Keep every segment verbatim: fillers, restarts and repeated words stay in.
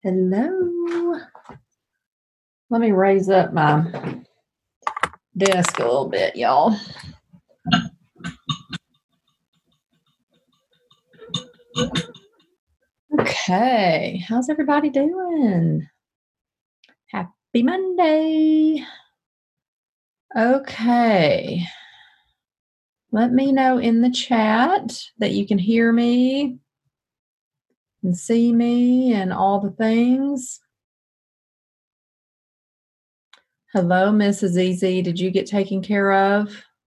Hello. Let me raise up my desk a little bit, y'all. Okay. How's everybody doing? Happy Monday. Okay. Let me know in the chat that you can hear me and see me and all the things. Hello, Missus Easy. Did you get taken care of?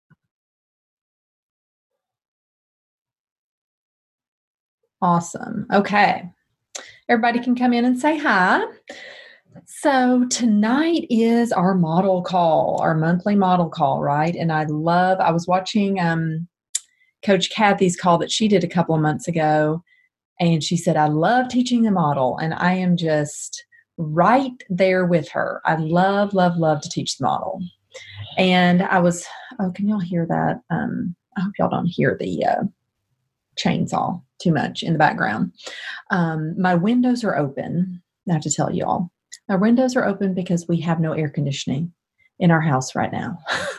Awesome. Okay. Everybody can come in and say hi. So tonight is our model call, our monthly model call, right? And I love, I was watching um, Coach Kathy's call that she did a couple of months ago. And she said, I love teaching the model. And I am just right there with her. I love, love, love to teach the model. And I was, oh, can y'all hear that? Um, I hope y'all don't hear the uh, chainsaw too much in the background. Um, my windows are open. I have to tell y'all, my windows are open because we have no air conditioning in our house right now.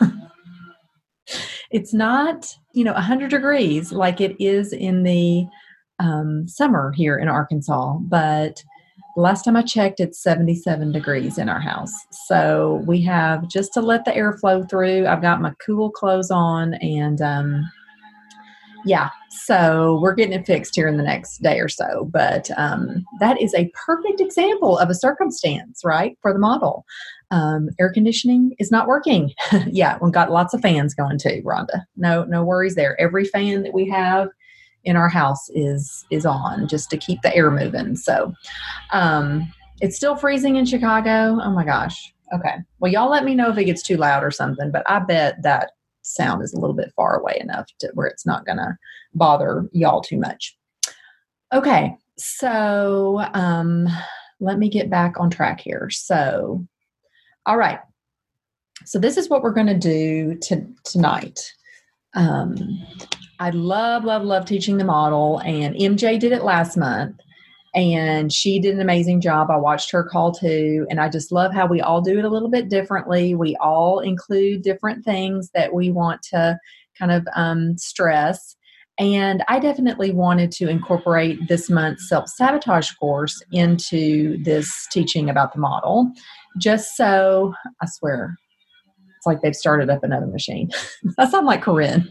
It's not, you know, one hundred degrees like it is in the um, summer here in Arkansas, but the last time I checked, it's seventy-seven degrees in our house. So we have just to let the air flow through. I've got my cool clothes on and um, yeah, so we're getting it fixed here in the next day or so. But um, that is a perfect example of a circumstance, right, for the model. Um, air conditioning is not working. Yeah, we've got lots of fans going too, Rhonda. No, no worries there. Every fan that we have in our house is is on just to keep the air moving. So um, it's still freezing in Chicago. Oh my gosh. Okay. Well, y'all let me know if it gets too loud or something, but I bet that sound is a little bit far away enough to where it's not going to bother y'all too much. Okay. So um, let me get back on track here. So, all right. So this is what we're going to do to, tonight. Um, I love, love, love teaching the model, and M J did it last month, and she did an amazing job. I watched her call too, and I just love how we all do it a little bit differently. We all include different things that we want to kind of um, stress, and I definitely wanted to incorporate this month's self-sabotage course into this teaching about the model, just so, I swear, it's like they've started up another machine. I sound like Corinne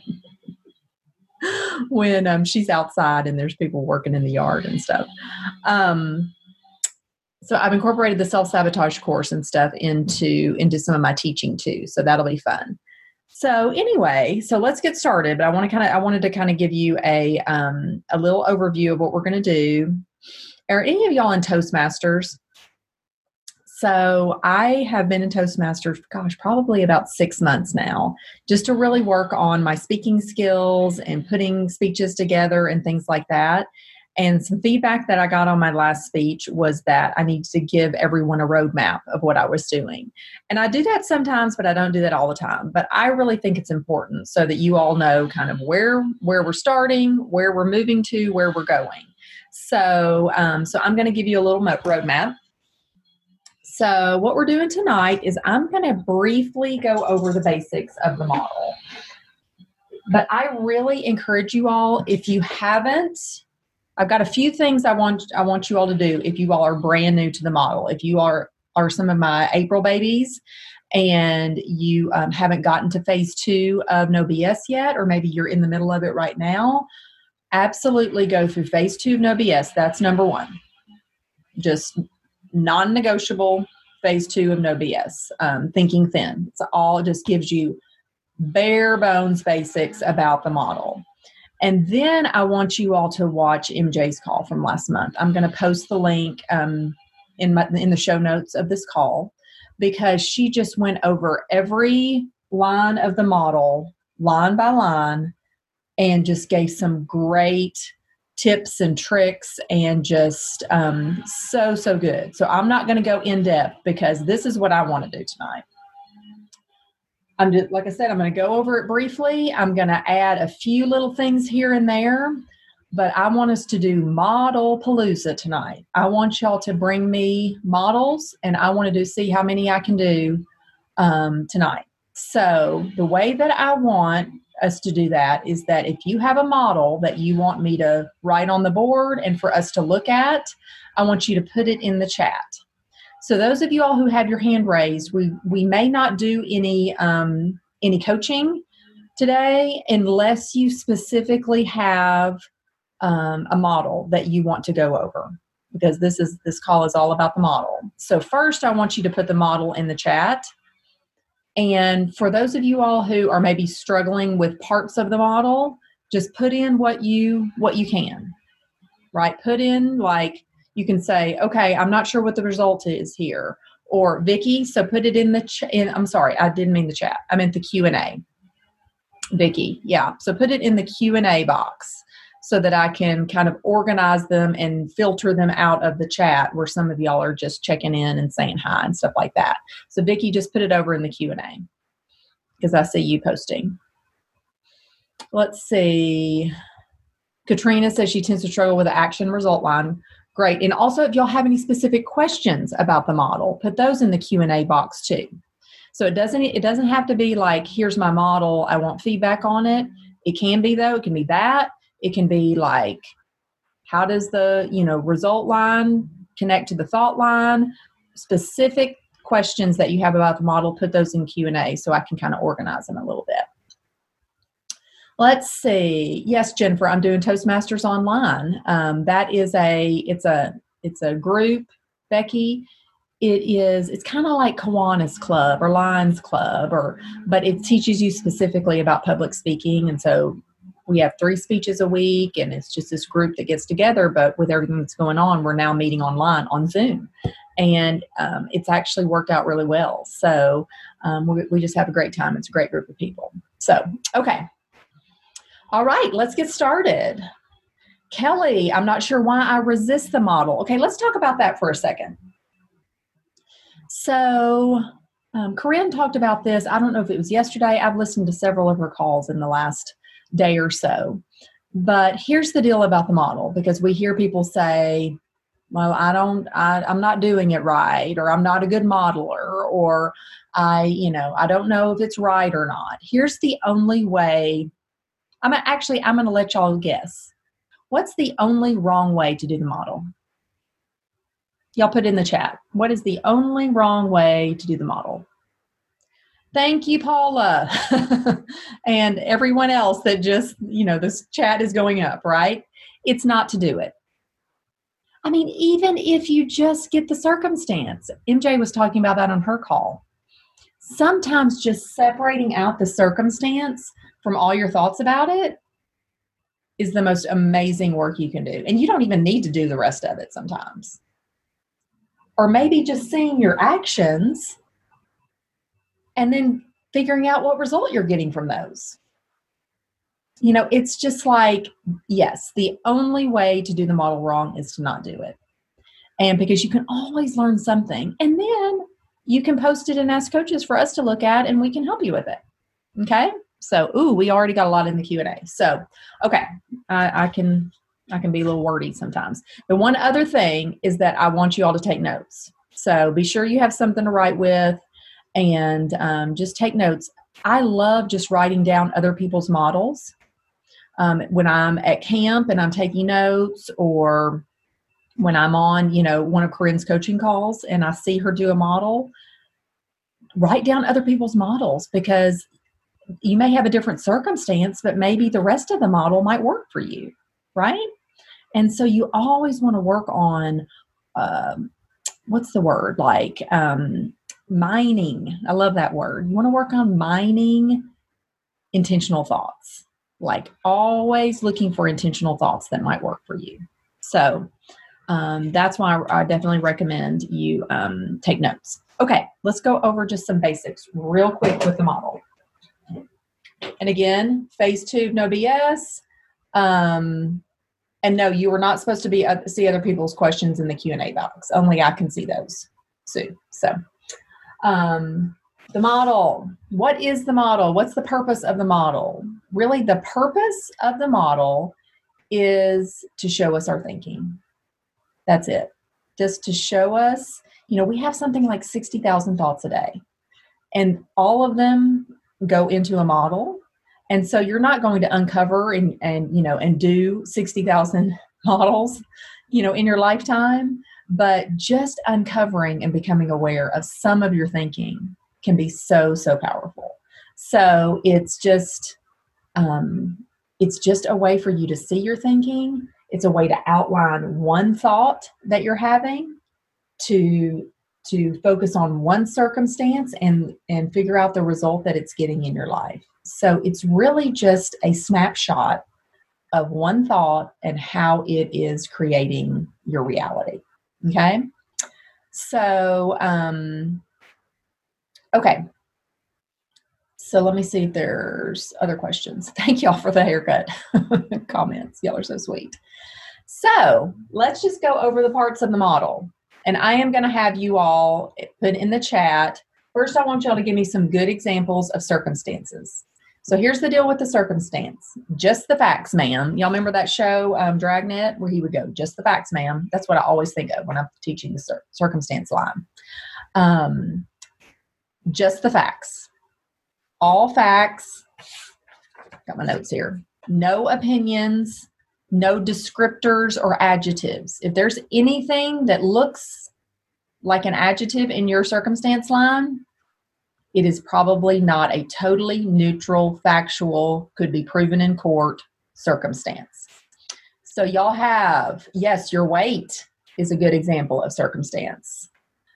when um, she's outside and there's people working in the yard and stuff. Um, so I've incorporated the self-sabotage course and stuff into, into some of my teaching too. So that'll be fun. So anyway, so let's get started. But I want to kind of, I wanted to kind of give you a, um, a little overview of what we're going to do. Are any of y'all in Toastmasters? So I have been in Toastmasters, gosh, probably about six months now, just to really work on my speaking skills and putting speeches together and things like that. And some feedback that I got on my last speech was that I need to give everyone a roadmap of what I was doing. And I do that sometimes, but I don't do that all the time. But I really think it's important so that you all know kind of where, where we're starting, where we're moving to, where we're going. So, um, so I'm going to give you a little roadmap. So what we're doing tonight is I'm going to briefly go over the basics of the model. But I really encourage you all, if you haven't, I've got a few things I want I want you all to do if you all are brand new to the model. If you are, are some of my April babies and you um, haven't gotten to phase two of No B S yet, or maybe you're in the middle of it right now, absolutely go through phase two of No B S. That's number one. Just non-negotiable phase two of No B S, um, thinking thin. It's all, it just gives you bare bones basics about the model. And then I want you all to watch M J's call from last month. I'm going to post the link um, in my, in the show notes of this call, because she just went over every line of the model, line by line, and just gave some great tips and tricks, and just um, so, so good. So I'm not going to go in depth because this is what I want to do tonight. I'm just, like I said, I'm going to go over it briefly. I'm going to add a few little things here and there, but I want us to do Model Palooza tonight. I want y'all to bring me models, and I want to do see how many I can do um, tonight. So the way that I want us to do that is that if you have a model that you want me to write on the board and for us to look at, I want you to put it in the chat. So those of you all who have your hand raised, we we may not do any um, any coaching today unless you specifically have um, a model that you want to go over, because this is this call is all about the model. So first, I want you to put the model in the chat. And for those of you all who are maybe struggling with parts of the model, just put in what you what you can, right? Put in, like, you can say, okay, I'm not sure what the result is here. Or Vicki, so put it in the, ch- in, I'm sorry, I didn't mean the chat. I meant the Q and A. Vicki, yeah. So put it in the Q and A box so that I can kind of organize them and filter them out of the chat where some of y'all are just checking in and saying hi and stuff like that. So Vicki, just put it over in the Q and A because I see you posting. Let's see. Katrina says she tends to struggle with the action result line. Great. And also, if y'all have any specific questions about the model, put those in the Q and A box too. So it doesn't it doesn't have to be like, here's my model, I want feedback on it. It can be, though. It can be that. It can be like, how does the, you know, result line connect to the thought line? Specific questions that you have about the model, put those in Q and A so I can kind of organize them a little bit. Let's see. Yes, Jennifer, I'm doing Toastmasters online. Um, that is a, it's a, it's a group, Becky. It is, it's kind of like Kiwanis Club or Lions Club, or, but it teaches you specifically about public speaking. And so we have three speeches a week, and it's just this group that gets together. But with everything that's going on, we're now meeting online on Zoom. And um, it's actually worked out really well. So um, we, we just have a great time. It's a great group of people. So, okay. All right, let's get started. Kelly, I'm not sure why I resist the model. Okay, let's talk about that for a second. So um, Corinne talked about this. I don't know if it was yesterday. I've listened to several of her calls in the last day or so. But here's the deal about the model, because we hear people say, well, I don't, I, I'm not doing it right, or I'm not a good modeler, or I, you know, I don't know if it's right or not. Here's the only way. I'm actually, I'm going to let y'all guess. What's the only wrong way to do the model? Y'all put in the chat. What is the only wrong way to do the model? Thank you, Paula. And everyone else that just, you know, this chat is going up, right? It's not to do it. I mean, even if you just get the circumstance, M J was talking about that on her call. Sometimes just separating out the circumstance from all your thoughts about it is the most amazing work you can do. And you don't even need to do the rest of it sometimes. Or maybe just seeing your actions and then figuring out what result you're getting from those. You know, it's just like, yes, the only way to do the model wrong is to not do it. And because you can always learn something. And then you can post it and ask coaches for us to look at, and we can help you with it. Okay? So, ooh, we already got a lot in the Q and A. So, okay, I, I can I can be a little wordy sometimes. The one other thing is that I want you all to take notes. So be sure you have something to write with, and um, just take notes. I love just writing down other people's models. Um, when I'm at camp and I'm taking notes, or when I'm on, you know, one of Corinne's coaching calls and I see her do a model, write down other people's models, because you may have a different circumstance, but maybe the rest of the model might work for you, right? And so you always want to work on, um, what's the word, like um, mining. I love that word. You want to work on mining intentional thoughts, like always looking for intentional thoughts that might work for you. So um, that's why I, I definitely recommend you um, take notes. Okay, let's go over just some basics real quick with the model. And again, phase two, no B S. Um, and no, you were not supposed to be uh, see other people's questions in the Q and A box. Only I can see those, Sue. So um, the model. What is the model? What's the purpose of the model? Really, the purpose of the model is to show us our thinking. That's it. Just to show us, you know, we have something like sixty thousand thoughts a day, and all of them go into a model. And so you're not going to uncover and, and you know, and do sixty thousand models, you know, in your lifetime, but just uncovering and becoming aware of some of your thinking can be so, so powerful. So it's just, um, it's just a way for you to see your thinking. It's a way to outline one thought that you're having, to to focus on one circumstance and and figure out the result that it's getting in your life. So it's really just a snapshot of one thought and how it is creating your reality. Okay. So, um, okay. So let me see if there's other questions. Thank y'all for the haircut comments. Y'all are so sweet. So let's just go over the parts of the model. And I am going to have you all put in the chat. First, I want y'all to give me some good examples of circumstances. So here's the deal with the circumstance. Just the facts, ma'am. Y'all remember that show, um, Dragnet, where he would go, just the facts, ma'am. That's what I always think of when I'm teaching the cir- circumstance line. Um, just the facts. All facts. Got my notes here. No opinions. No descriptors or adjectives. If there's anything that looks like an adjective in your circumstance line, it is probably not a totally neutral, factual, could be proven in court circumstance. So y'all have, yes, your weight is a good example of circumstance.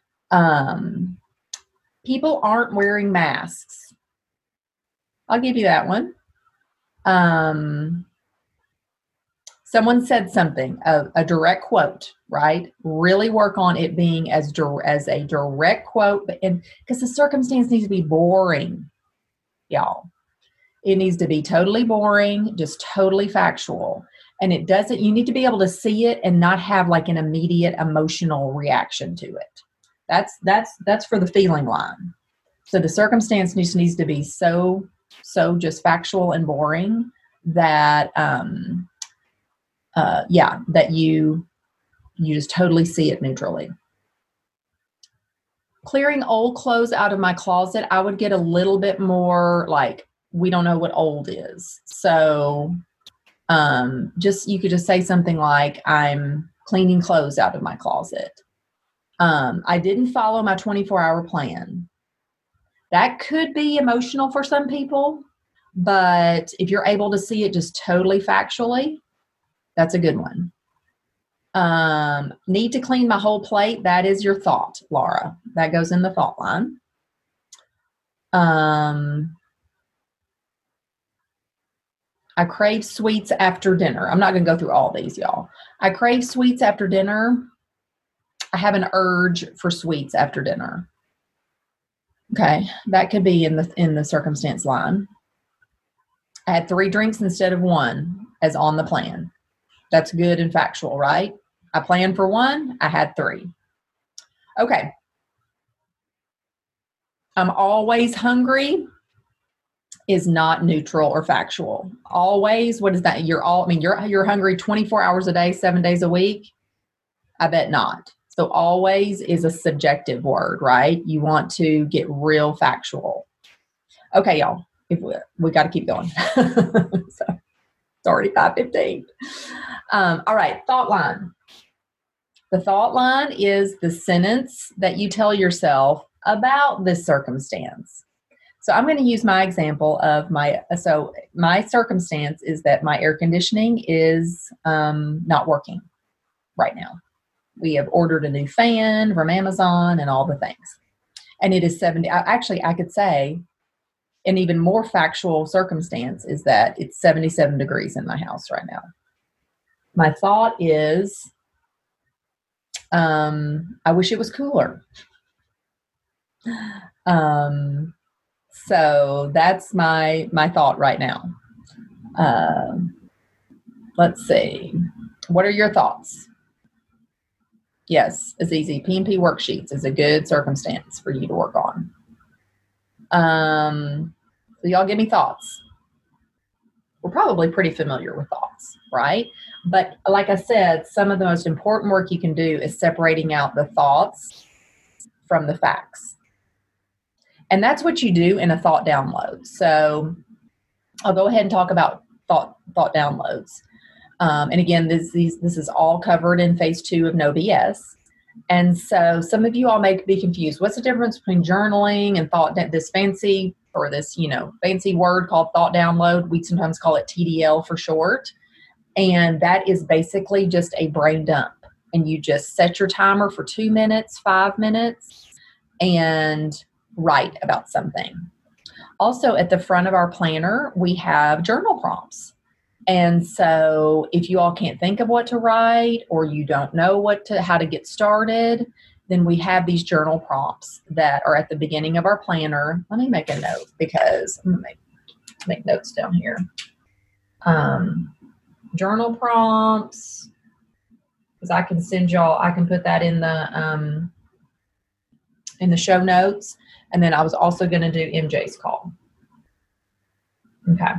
Um, people aren't wearing masks. I'll give you that one. Um, Someone said something, a, a direct quote, right? Really work on it being as as a direct quote, but because the circumstance needs to be boring, y'all. It needs to be totally boring, just totally factual. And it doesn't, you need to be able to see it and not have like an immediate emotional reaction to it. That's that's that's for the feeling line. So the circumstance needs, needs to be so, so just factual and boring that um Uh, yeah, that you you just totally see it neutrally. Clearing old clothes out of my closet, I would get a little bit more like, we don't know what old is. So um, just you could just say something like, I'm cleaning clothes out of my closet. Um, I didn't follow my twenty-four hour plan. That could be emotional for some people, but if you're able to see it just totally factually, that's a good one. Um, need to clean my whole plate. That is your thought, Laura. That goes in the thought line. Um, I crave sweets after dinner. I'm not going to go through all these, y'all. I crave sweets after dinner. I have an urge for sweets after dinner. Okay, that could be in the in the circumstance line. I had three drinks instead of one, as on the plan. That's good and factual, right? I planned for one, I had three. Okay. I'm always hungry is not neutral or factual. Always, what is that? You're all, I mean, you're you're hungry twenty-four hours a day, seven days a week? I bet not. So always is a subjective word, right? You want to get real factual. Okay, y'all, if we, we got to keep going. So it's already five fifteen. Um, all right, thought line. The thought line is the sentence that you tell yourself about this circumstance. So I'm going to use my example of my, so my circumstance is that my air conditioning is um, not working right now. We have ordered a new fan from Amazon and all the things. And it is seventy, actually I could say an even more factual circumstance is that it's seventy-seven degrees in my house right now. My thought is, um, I wish it was cooler. Um, so that's my, my thought right now. Uh, let's see. What are your thoughts? Yes, it's easy. P and P worksheets is a good circumstance for you to work on. Um, so y'all give me thoughts. we're probably pretty familiar with thoughts, right? But like I said, some of the most important work you can do is separating out the thoughts from the facts. And that's what you do in a thought download. So I'll go ahead and talk about thought thought downloads. Um, and again, this, these, this is all covered in phase two of No B S. And so some of you all may be confused. What's the difference between journaling and thought, this fancy or this, you know, fancy word called thought download? We sometimes call it T D L for short. And that is basically just a brain dump. And you just set your timer for two minutes, five minutes, and write about something. Also, at the front of our planner, we have journal prompts. And so if you all can't think of what to write, or you don't know what to how to get started, then we have these journal prompts that are at the beginning of our planner. Let me make a note, because I'm going to make, make notes down here. Um, journal prompts, because I can send y'all, I can put that in the um, in the show notes. And then I was also going to do M J's call. Okay.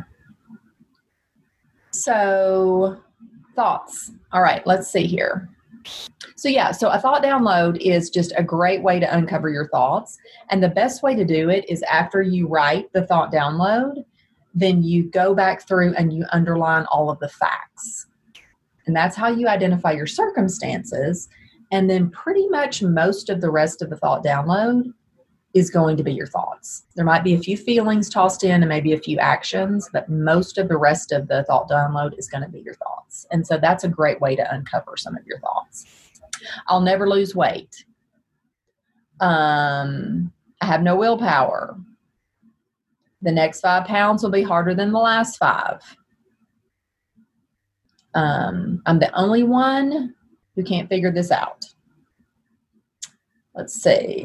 So thoughts. All right, let's see here. So yeah, so a thought download is just a great way to uncover your thoughts. And the best way to do it is after you write the thought download, then you go back through and you underline all of the facts. And that's how you identify your circumstances. And then pretty much most of the rest of the thought download is going to be your thoughts. There might be a few feelings tossed in and maybe a few actions, but most of the rest of the thought download is going to be your thoughts. And so that's a great way to uncover some of your thoughts. I'll never lose weight. Um, I have no willpower. The next five pounds will be harder than the last five. Um, I'm the only one who can't figure this out. Let's see.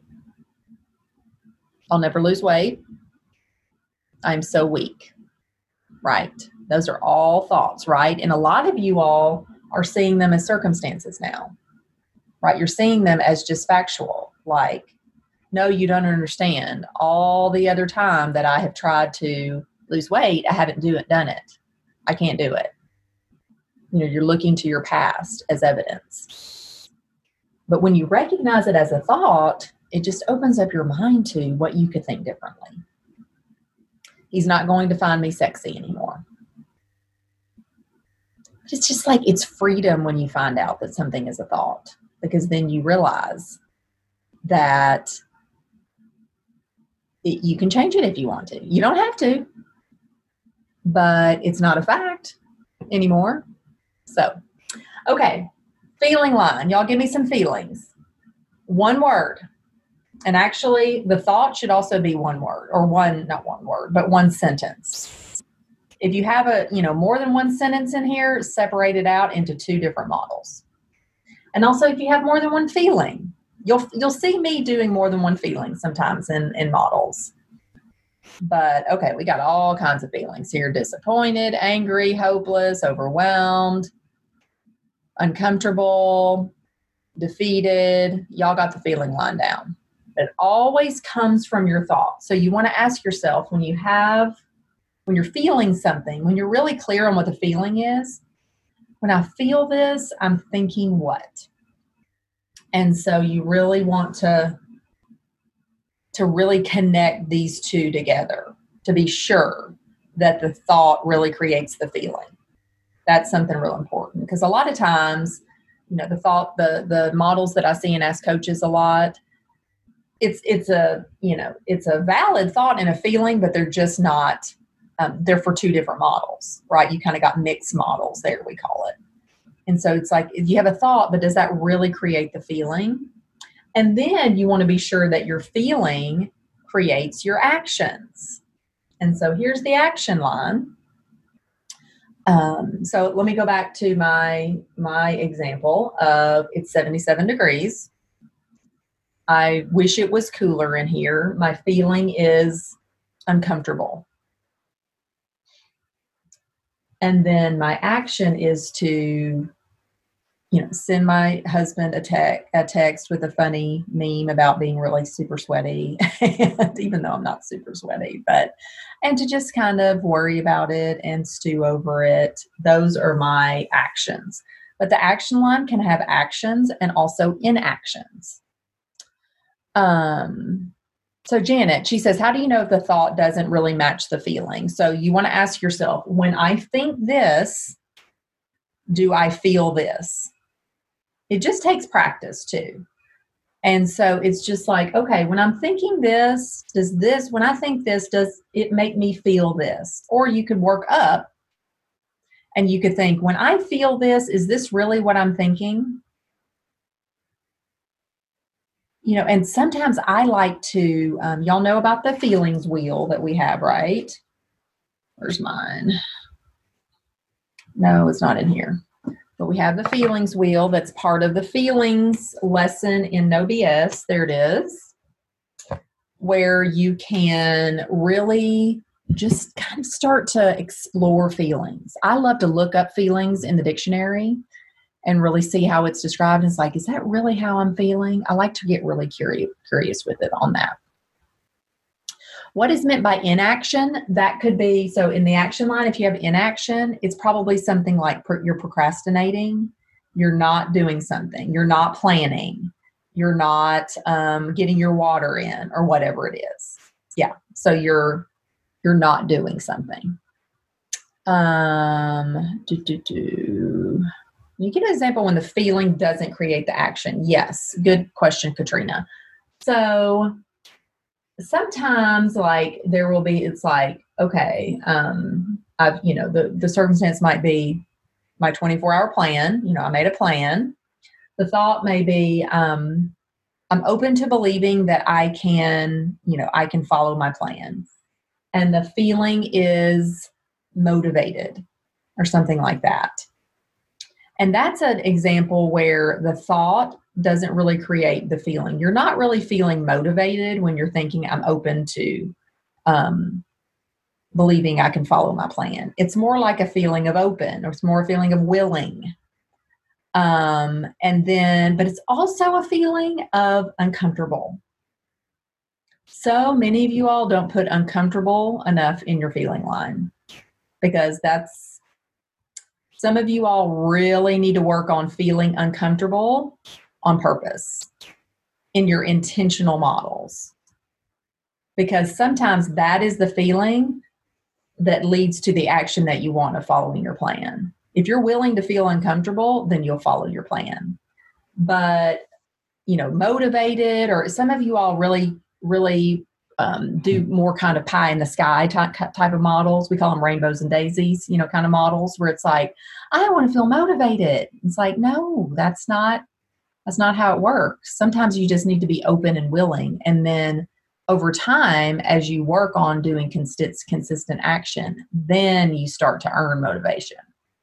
I'll never lose weight. I'm so weak. Right. Those are all thoughts, right? And a lot of you all are seeing them as circumstances now, right? You're seeing them as just factual. Like, no, you don't understand. All the other time that I have tried to lose weight, I haven't do it, done it. I can't do it. You know, you're looking to your past as evidence. But when you recognize it as a thought, it just opens up your mind to what you could think differently. He's not going to find me sexy anymore. It's just like, it's freedom when you find out that something is a thought, because then you realize that it, you can change it if you want to. You don't have to, but it's not a fact anymore. So, okay, feeling line. Y'all give me some feelings. One word. And actually, the thought should also be one word, or one, not one word, but one sentence. If you have a, you know, more than one sentence in here, separate it out into two different models. And also, if you have more than one feeling, you'll you'll see me doing more than one feeling sometimes in, in models. But okay, we got all kinds of feelings here: disappointed, angry, hopeless, overwhelmed, uncomfortable, defeated. Y'all got the feeling line down. It always comes from your thoughts. So you want to ask yourself, when you have, when you're feeling something, when you're really clear on what the feeling is, when I feel this, I'm thinking what? And so you really want to, to really connect these two together to be sure that the thought really creates the feeling. That's something real important, because a lot of times, you know, the thought, the, the models that I see and ask coaches a lot, It's it's a, you know, it's a valid thought and a feeling, but they're just not, um, they're for two different models, right? You kind of got mixed models there, we call it. And so it's like, if you have a thought, but does that really create the feeling? And then you want to be sure that your feeling creates your actions. And so here's the action line. Um, so let me go back to my, my example of it's seventy-seven degrees. I wish it was cooler in here. My feeling is uncomfortable. And then my action is to you know, send my husband a, te- a text with a funny meme about being really super sweaty, and even though I'm not super sweaty, but, and to just kind of worry about it and stew over it. Those are my actions. But the action line can have actions and also inactions. Um, so Janet, she says, how do you know if the thought doesn't really match the feeling? So you want to ask yourself, when I think this, do I feel this? It just takes practice too. And so it's just like, okay, when I'm thinking this, does this, when I think this, does it make me feel this? Or you could work up and you could think, when I feel this, is this really what I'm thinking? You know, and sometimes I like to, um, y'all know about the feelings wheel that we have, right? Where's mine? No, it's not in here. But we have the feelings wheel that's part of the feelings lesson in No B S. There it is, where you can really just kind of start to explore feelings. I love to look up feelings in the dictionary and really see how it's described. It's like, is that really how I'm feeling? I like to get really curious, curious with it on that. What is meant by inaction? That could be, so in the action line, if you have inaction, it's probably something like pro- you're procrastinating, you're not doing something, you're not planning, you're not um, getting your water in, or whatever it is. Yeah, so you're you're not doing something. Um, do, do, do. You get an example when the feeling doesn't create the action. Yes, good question, Katrina. So sometimes, like, there will be, it's like, okay, um, I've, you know, the, the circumstance might be my twenty-four hour plan. You know, I made a plan. The thought may be, um, I'm open to believing that I can, you know, I can follow my plan. And the feeling is motivated or something like that. And that's an example where the thought doesn't really create the feeling. You're not really feeling motivated when you're thinking, I'm open to um, believing I can follow my plan. It's more like a feeling of open, or it's more a feeling of willing. Um, and then, but it's also a feeling of uncomfortable. So many of you all don't put uncomfortable enough in your feeling line, because that's, some of you all really need to work on feeling uncomfortable on purpose in your intentional models, because sometimes that is the feeling that leads to the action that you want of following your plan. If you're willing to feel uncomfortable, then you'll follow your plan. But, you know, motivated, or some of you all really, really um, do more kind of pie in the sky type, type of models. We call them rainbows and daisies, you know, kind of models where it's like, I want to feel motivated. It's like, no, that's not, that's not how it works. Sometimes you just need to be open and willing. And then over time, as you work on doing consist- consistent action, then you start to earn motivation.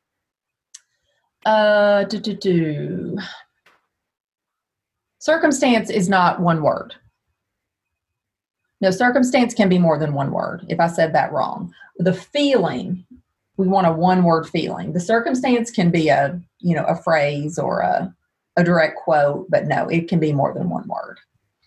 Uh, do, do, do. Circumstance is not one word. No, circumstance can be more than one word. If I said that wrong, the feeling, we want a one word feeling. The circumstance can be a, you know, a phrase or a, a direct quote, but no, it can be more than one word.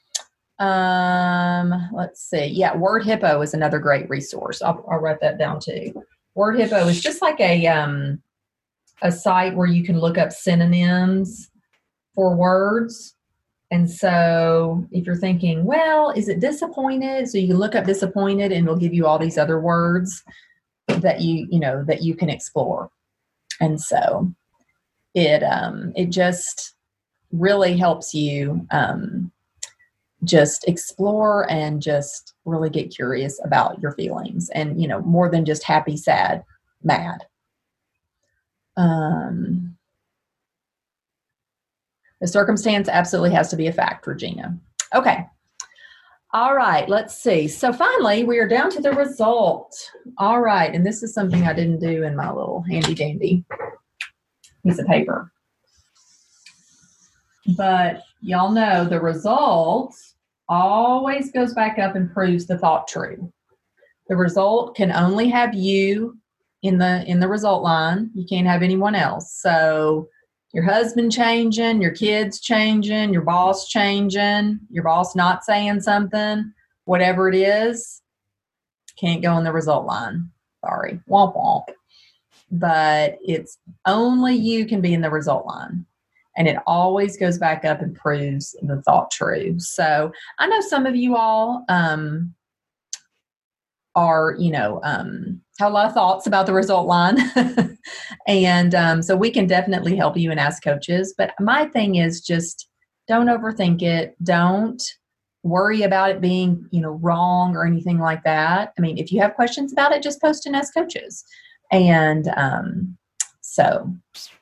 Um, let's see. Yeah, Word Hippo is another great resource. I'll, I'll write that down too. Word Hippo is just like a um, a site where you can look up synonyms for words. And so if you're thinking, well, is it disappointed? So you look up disappointed and it'll give you all these other words that you, you know, that you can explore. And so it, um, it just really helps you, um, just explore and just really get curious about your feelings, and, you know, more than just happy, sad, mad. Um, The circumstance absolutely has to be a fact, Regina. Okay. All right, let's see. So finally, we are down to the result. All right, and this is something I didn't do in my little handy dandy piece of paper. But y'all know the result always goes back up and proves the thought true. The result can only have you in the in the result line. You can't have anyone else. So Your husband changing, your kids changing, your boss changing, your boss not saying something, whatever it is, can't go in the result line. Sorry, womp womp. But it's only you can be in the result line. And it always goes back up and proves the thought true. So I know some of you all um, are, you know, um, have a lot of thoughts about the result line. and um, so we can definitely help you and ask coaches. But my thing is just don't overthink it. Don't worry about it being, you know, wrong or anything like that. I mean, if you have questions about it, just post and ask coaches. And um, so,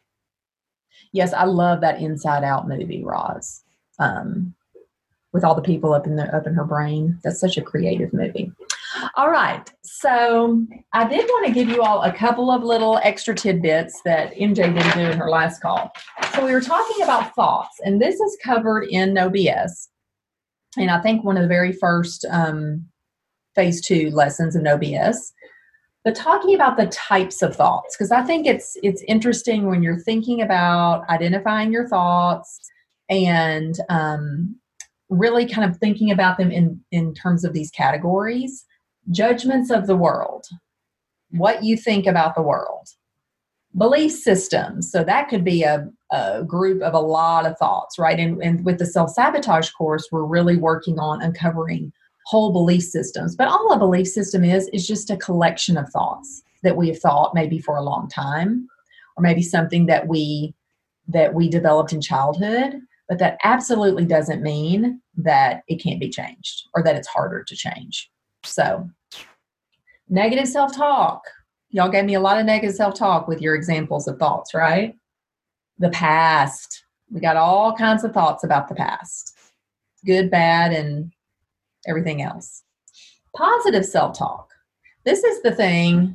yes, I love that Inside Out movie, Roz, um, with all the people up in the up in her brain. That's such a creative movie. All right, so I did want to give you all a couple of little extra tidbits that M J didn't do in her last call. So we were talking about thoughts, and this is covered in No B S. And I think one of the very first um, phase two lessons of No B S. But talking about the types of thoughts, because I think it's it's interesting when you're thinking about identifying your thoughts and um, really kind of thinking about them in, in terms of these categories. Judgments of the world, what you think about the world. Belief systems, so that could be a, a group of a lot of thoughts, right? And, and with the self-sabotage course, we're really working on uncovering whole belief systems. But all a belief system is, is just a collection of thoughts that we have thought maybe for a long time, or maybe something that we that we developed in childhood, but that absolutely doesn't mean that it can't be changed or that it's harder to change. So, negative self-talk. Y'all gave me a lot of negative self-talk with your examples of thoughts, right? The past. We got all kinds of thoughts about the past. Good, bad, and everything else. Positive self-talk. This is the thing.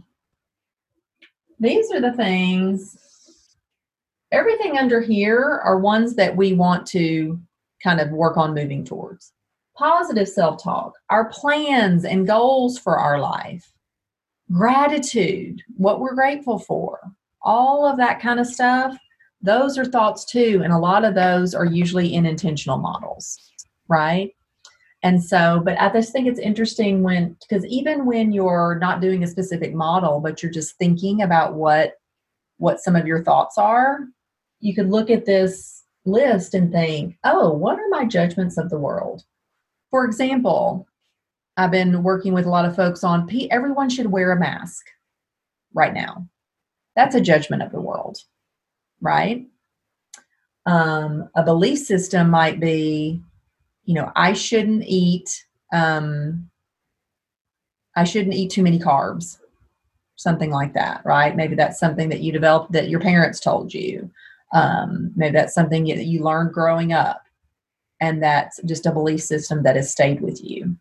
These are the things. Everything under here are ones that we want to kind of work on moving towards. Positive self-talk, our plans and goals for our life. Gratitude, what we're grateful for. All of that kind of stuff. Those are thoughts too. And a lot of those are usually in intentional models, right? And so, but I just think it's interesting when, because even when you're not doing a specific model, but you're just thinking about what, what some of your thoughts are, you could look at this list and think, oh, what are my judgments of the world? For example, I've been working with a lot of folks on everyone should wear a mask right now. That's a judgment of the world, right? Um, a belief system might be, you know, I shouldn't eat, um, I shouldn't eat too many carbs, something like that, right? Maybe that's something that you developed that your parents told you. Um, maybe that's something that you learned growing up, and that's just a belief system that has stayed with you.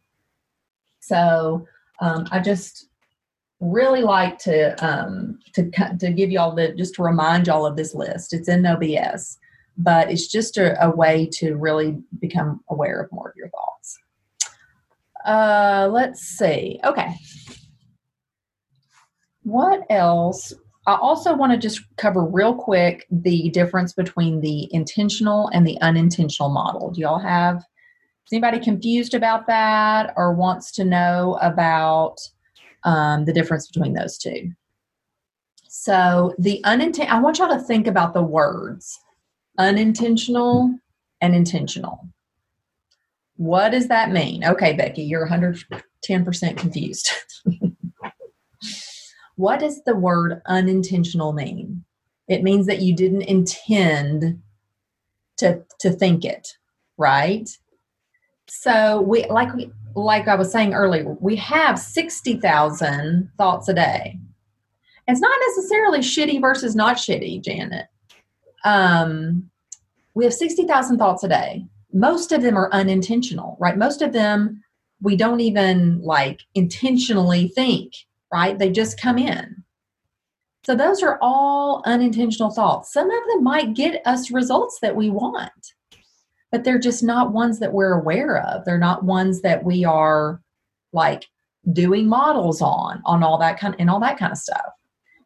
So um, I just really like to um, to to give y'all the just to remind y'all of this list. It's in No B S, but it's just a, a way to really become aware of more of your thoughts. Uh, let's see. Okay. What else? I also want to just cover real quick the difference between the intentional and the unintentional model. Do y'all have, is anybody confused about that or wants to know about um, the difference between those two? So the unintentional, I want y'all to think about the words unintentional and intentional. What does that mean? Okay, Becky, you're one hundred ten percent confused. What does the word unintentional mean? It means that you didn't intend to, to think it, right? So we like we like I was saying earlier, we have sixty thousand thoughts a day. It's not necessarily shitty versus not shitty, Janet. Um, we have sixty thousand thoughts a day. Most of them are unintentional, right? Most of them we don't even like intentionally think, right? They just come in. So those are all unintentional thoughts. Some of them might get us results that we want, but they're just not ones that we're aware of. They're not ones that we are like doing models on, on all that kind and all that kind of stuff.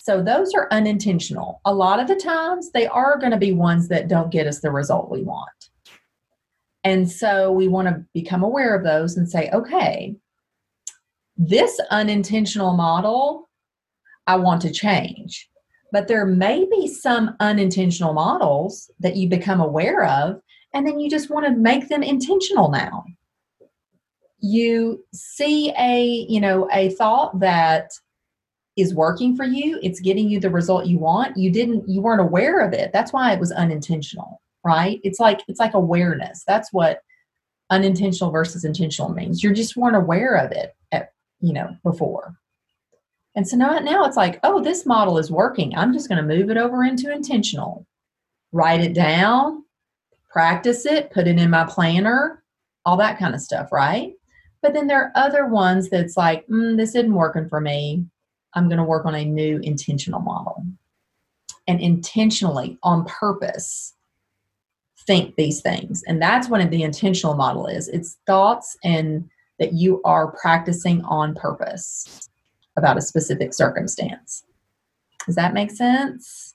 So those are unintentional. A lot of the times they are going to be ones that don't get us the result we want. And so we want to become aware of those and say, okay, this unintentional model, I want to change. But there may be some unintentional models that you become aware of, and then you just want to make them intentional now. You see a, you know, a thought that is working for you, it's getting you the result you want. You didn't, you weren't aware of it. That's why it was unintentional, right? It's like, it's like awareness. That's what unintentional versus intentional means. You just weren't aware of it at, you know, before. And so now, now it's like, oh, this model is working. I'm just going to move it over into intentional. Write it down, practice it, put it in my planner, all that kind of stuff, right? But then there are other ones that's like, mm, this isn't working for me. I'm going to work on a new intentional model. And intentionally, on purpose, think these things. And that's what the intentional model is. It's thoughts and that you are practicing on purpose about a specific circumstance. Does that make sense?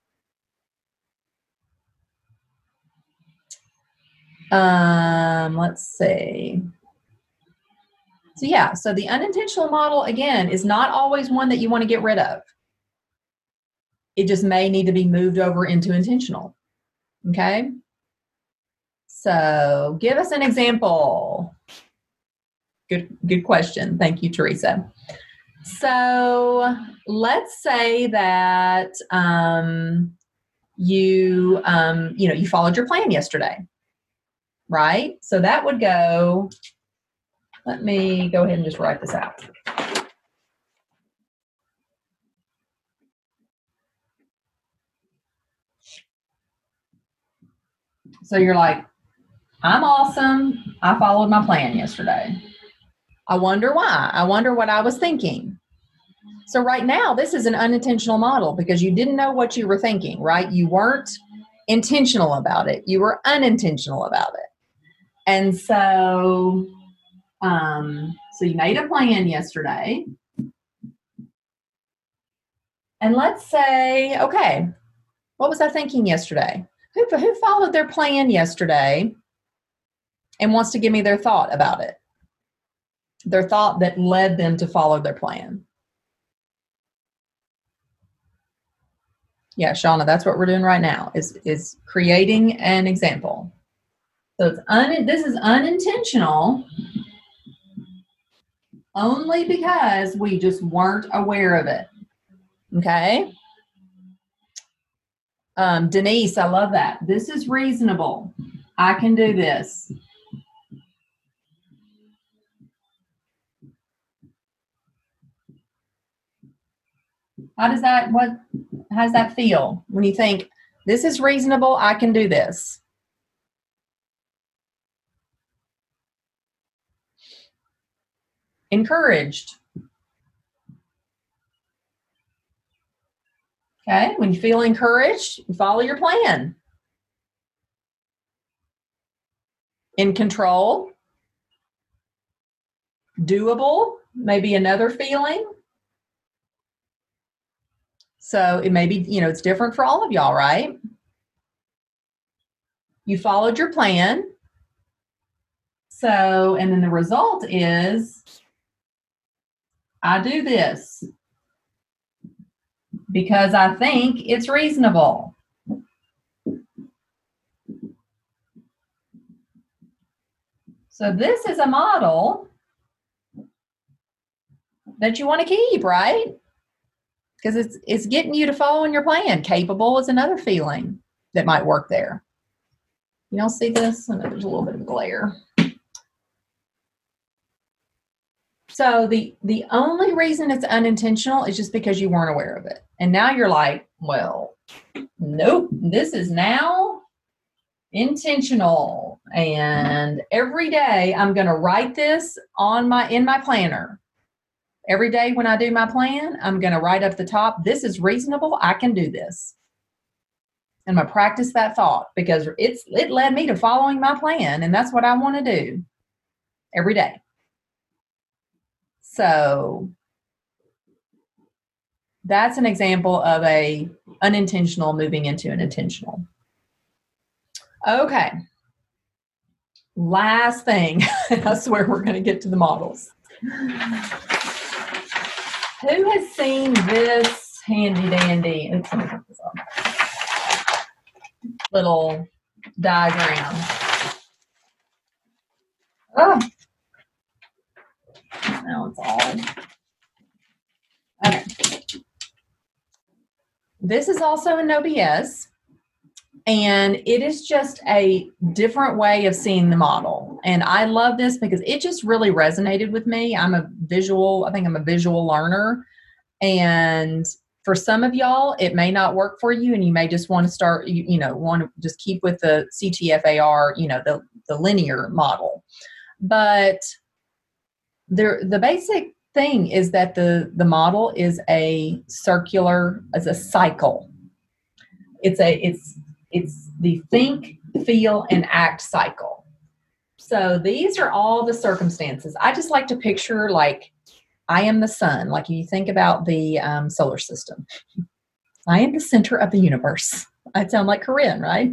Um, let's see. So yeah, so the unintentional model, again, is not always one that you want to get rid of. It just may need to be moved over into intentional. Okay? So give us an example. Good, good question. Thank you, Teresa. So let's say that um, you, um, you know, you followed your plan yesterday, right? So that would go, let me go ahead and just write this out. So you're like, I'm awesome. I followed my plan yesterday. I wonder why. I wonder what I was thinking. So right now, this is an unintentional model because you didn't know what you were thinking, right? You weren't intentional about it. You were unintentional about it. And so, um, so you made a plan yesterday. And let's say, okay, what was I thinking yesterday? Who, who followed their plan yesterday and wants to give me their thought about it? Their thought that led them to follow their plan. Yeah, Shauna, that's what we're doing right now, is, is creating an example. So it's un, this is unintentional only because we just weren't aware of it. Okay? Um, Denise, I love that. This is reasonable. I can do this. How does that, what, how does that feel when you think, this is reasonable, I can do this? Encouraged. Okay, when you feel encouraged, you follow your plan. In control. Doable, maybe another feeling. So it may be, you know, it's different for all of y'all, right? You followed your plan. So, and then the result is, I do this because I think it's reasonable. So this is a model that you want to keep, right? Because it's it's getting you to follow in your plan. Capable is another feeling that might work there. You don't see this? I know there's a little bit of glare. So the, the only reason it's unintentional is just because you weren't aware of it. And now you're like, well, nope, this is now intentional. And every day I'm going to write this on my in my planner. Every day when I do my plan, I'm going to write up the top, this is reasonable, I can do this. And I'm going to practice that thought because it's it led me to following my plan, and that's what I want to do every day. So that's an example of a unintentional moving into an intentional. Okay. Last thing. I swear we're going to get to the models. Who has seen this handy dandy oops, let me put this on. Little diagram? Oh. Now it's all. Okay. This is also in O B S, and it is just a different way of seeing the model. And I love this because it just really resonated with me. I'm a visual, I think I'm a visual learner. And for some of y'all, it may not work for you, and you may just want to start, you, you know, want to just keep with the C T F A R, you know, the, the linear model. But there, the basic thing is that the, the model is a circular, as a cycle. It's a, it's, it's the think, feel, and act cycle. So these are all the circumstances. I just like to picture like, I am the sun. Like you think about the um, solar system. I am the center of the universe. I sound like Corinne, right?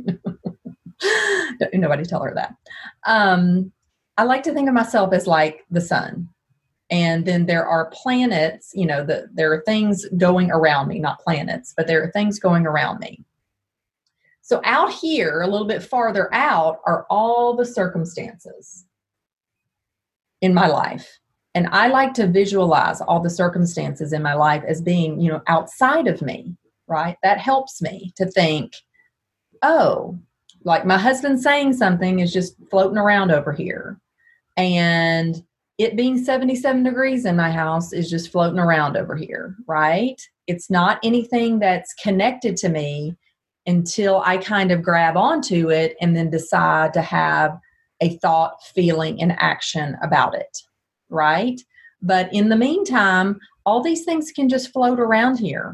Nobody tell her that. Um, I like to think of myself as like the sun. And then there are planets, you know, the, there are things going around me, not planets, but there are things going around me. So out here, a little bit farther out, are all the circumstances in my life. And I like to visualize all the circumstances in my life as being, you know, outside of me, right? That helps me to think, oh, like my husband saying something is just floating around over here. And it being seventy-seven degrees in my house is just floating around over here, right? It's not anything that's connected to me until I kind of grab onto it and then decide to have a thought, feeling, and action about it, right? But in the meantime, all these things can just float around here.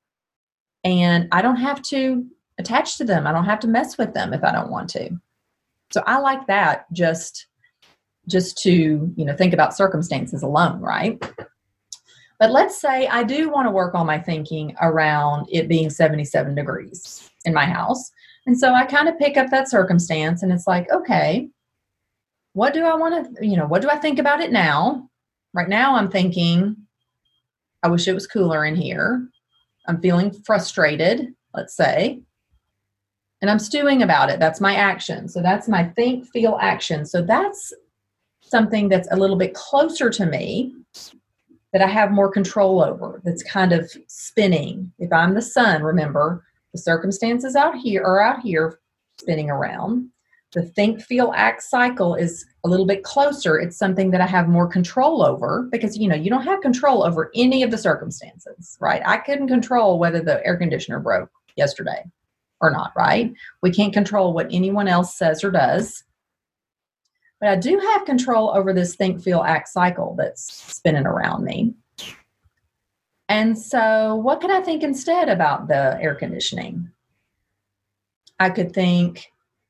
And I don't have to attach to them. I don't have to mess with them if I don't want to. So I like that just just to, you know, think about circumstances alone, right? But let's say I do want to work on my thinking around it being seventy-seven degrees in my house. And so I kind of pick up that circumstance and it's like, okay, what do I want to, you know, what do I think about it now? Right now I'm thinking, I wish it was cooler in here. I'm feeling frustrated, let's say, and I'm stewing about it. That's my action. So that's my think, feel, action. So that's something that's a little bit closer to me that I have more control over, that's kind of spinning. If I'm the sun, remember, the circumstances out here are out here spinning around. The think, feel, act cycle is a little bit closer. It's something that I have more control over because, you know, you don't have control over any of the circumstances, right? I couldn't control whether the air conditioner broke yesterday or not, right? We can't control what anyone else says or does. But I do have control over this think, feel, act cycle that's spinning around me. And so what can I think instead about the air conditioning? I could think,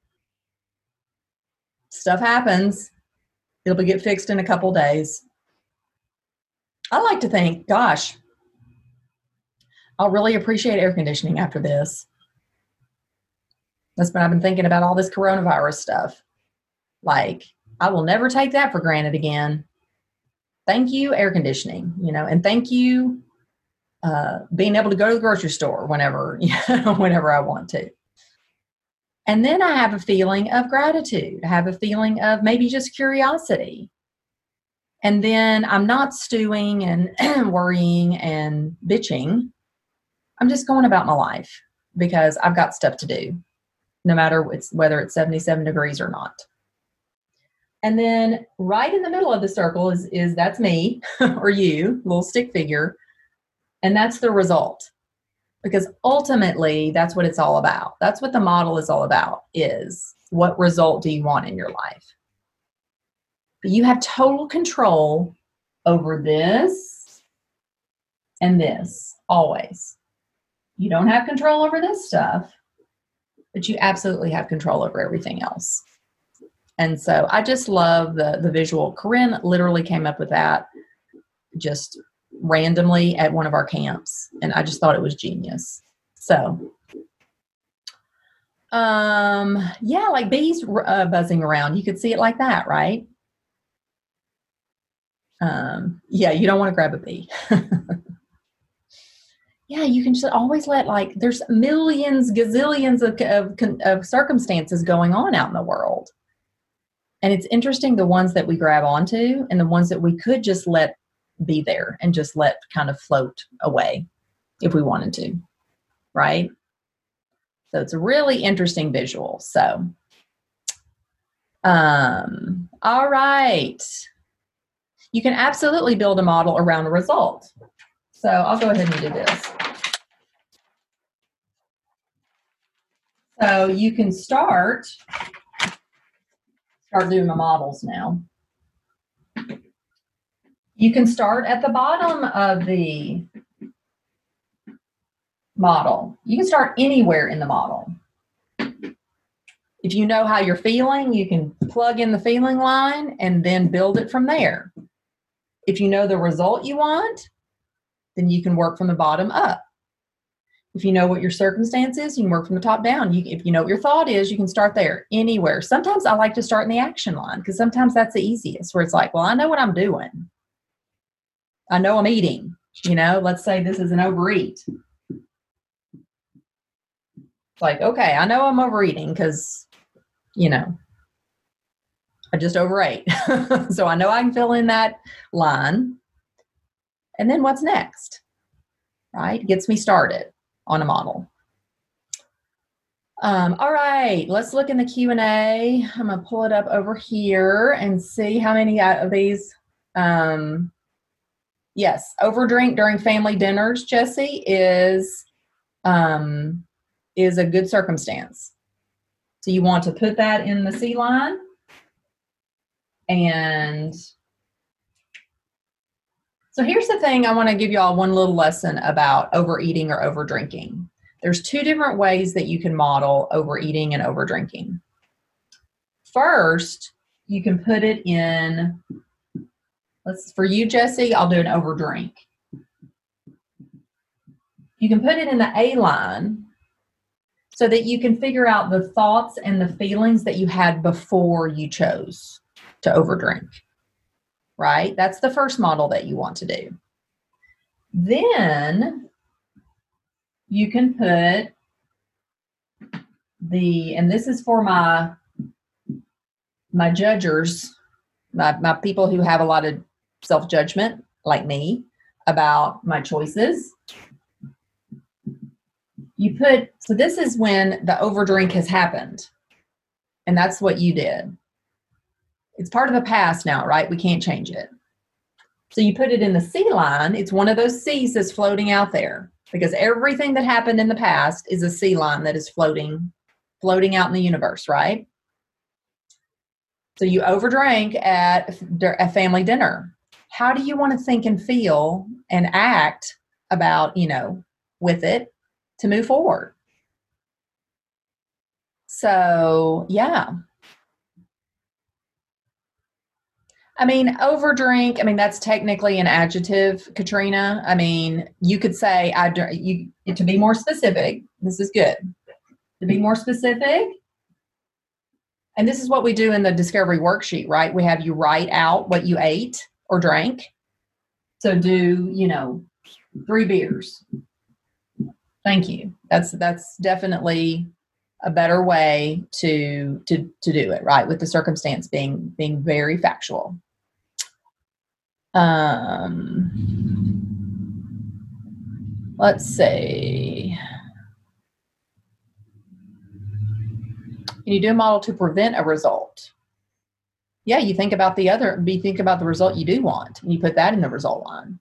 stuff happens. It'll get fixed in a couple days. I like to think, gosh, I'll really appreciate air conditioning after this. That's when I've been thinking about all this coronavirus stuff. Like, I will never take that for granted again. Thank you, air conditioning, you know, and thank you uh, being able to go to the grocery store whenever, you know, whenever I want to. And then I have a feeling of gratitude. I have a feeling of maybe just curiosity. And then I'm not stewing and worrying and bitching. I'm just going about my life because I've got stuff to do, no matter it's, whether it's seventy-seven degrees or not. And then right in the middle of the circle is, is that's me or you, little stick figure. And that's the result. Because ultimately, that's what it's all about. That's what the model is all about, is what result do you want in your life? But you have total control over this and this, always. You don't have control over this stuff, but you absolutely have control over everything else. And so I just love the, the visual. Corinne literally came up with that just randomly at one of our camps, and I just thought it was genius. So, um, yeah, like bees uh, buzzing around. You could see it like that, right? Um, yeah, you don't want to grab a bee. Yeah, you can just always let, like, there's millions, gazillions of, of, of circumstances going on out in the world. And it's interesting the ones that we grab onto and the ones that we could just let be there and just let kind of float away if we wanted to, right? So it's a really interesting visual. So, um, all right. You can absolutely build a model around a result. So I'll go ahead and do this. So you can start, start doing my models now. You can start at the bottom of the model. You can start anywhere in the model. If you know how you're feeling, you can plug in the feeling line and then build it from there. If you know the result you want, then you can work from the bottom up. If you know what your circumstance is, you can work from the top down. You, if you know what your thought is, you can start there, anywhere. Sometimes I like to start in the action line because sometimes that's the easiest, where it's like, well, I know what I'm doing. I know I'm eating. You know, let's say this is an overeat. It's like, okay, I know I'm overeating because, you know, I just overate. So I know I can fill in that line. And then what's next? Right? Gets me started on a model. Um, all right, let's look in the Q and A. I'm going to pull it up over here and see how many of these. Um, yes, overdrink during family dinners, Jesse, is, um, is a good circumstance. So you want to put that in the C line. And so here's the thing. I want to give you all one little lesson about overeating or overdrinking. There's two different ways that you can model overeating and overdrinking. First, you can put it in, let's, for you, Jesse, I'll do an overdrink. You can put it in the A line so that you can figure out the thoughts and the feelings that you had before you chose to overdrink, right? That's the first model that you want to do. Then you can put the, and this is for my, my judgers, my, my people who have a lot of self-judgment, like me, about my choices. You put, so this is when the overdrink has happened, and that's what you did. It's part of the past now, right? We can't change it. So you put it in the C line. It's one of those C's that's floating out there, because everything that happened in the past is a C line that is floating, floating out in the universe, right? So you overdrank at a family dinner. How do you want to think and feel and act about, you know, with it to move forward? So, yeah. I mean, overdrink, I mean, that's technically an adjective, Katrina. I mean, you could say, I, you, to be more specific, this is good. To be more specific, and this is what we do in the discovery worksheet, right? We have you write out what you ate or drank. So do, you know, three beers. Thank you. That's that's definitely a better way to to to do it, right? With the circumstance being being very factual. Um, let's see. Can you do a model to prevent a result? Yeah, you think about the other, you think about the result you do want, and you put that in the result line.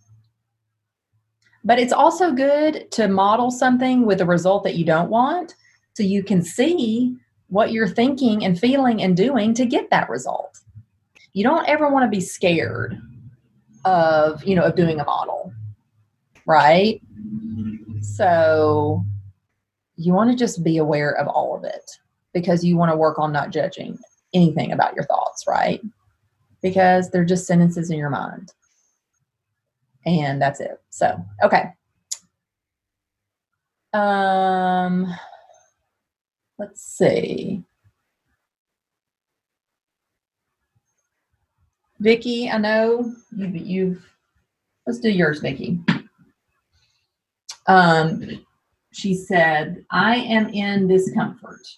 But it's also good to model something with a result that you don't want, so you can see what you're thinking and feeling and doing to get that result. You don't ever want to be scared of, you know, of doing a model, right? So you want to just be aware of all of it, because you want to work on not judging anything about your thoughts, right? Because they're just sentences in your mind. And that's it. So, okay. Um, let's see. Vicki, I know you've, you've let's do yours, Vicki. Um, she said, I am in discomfort.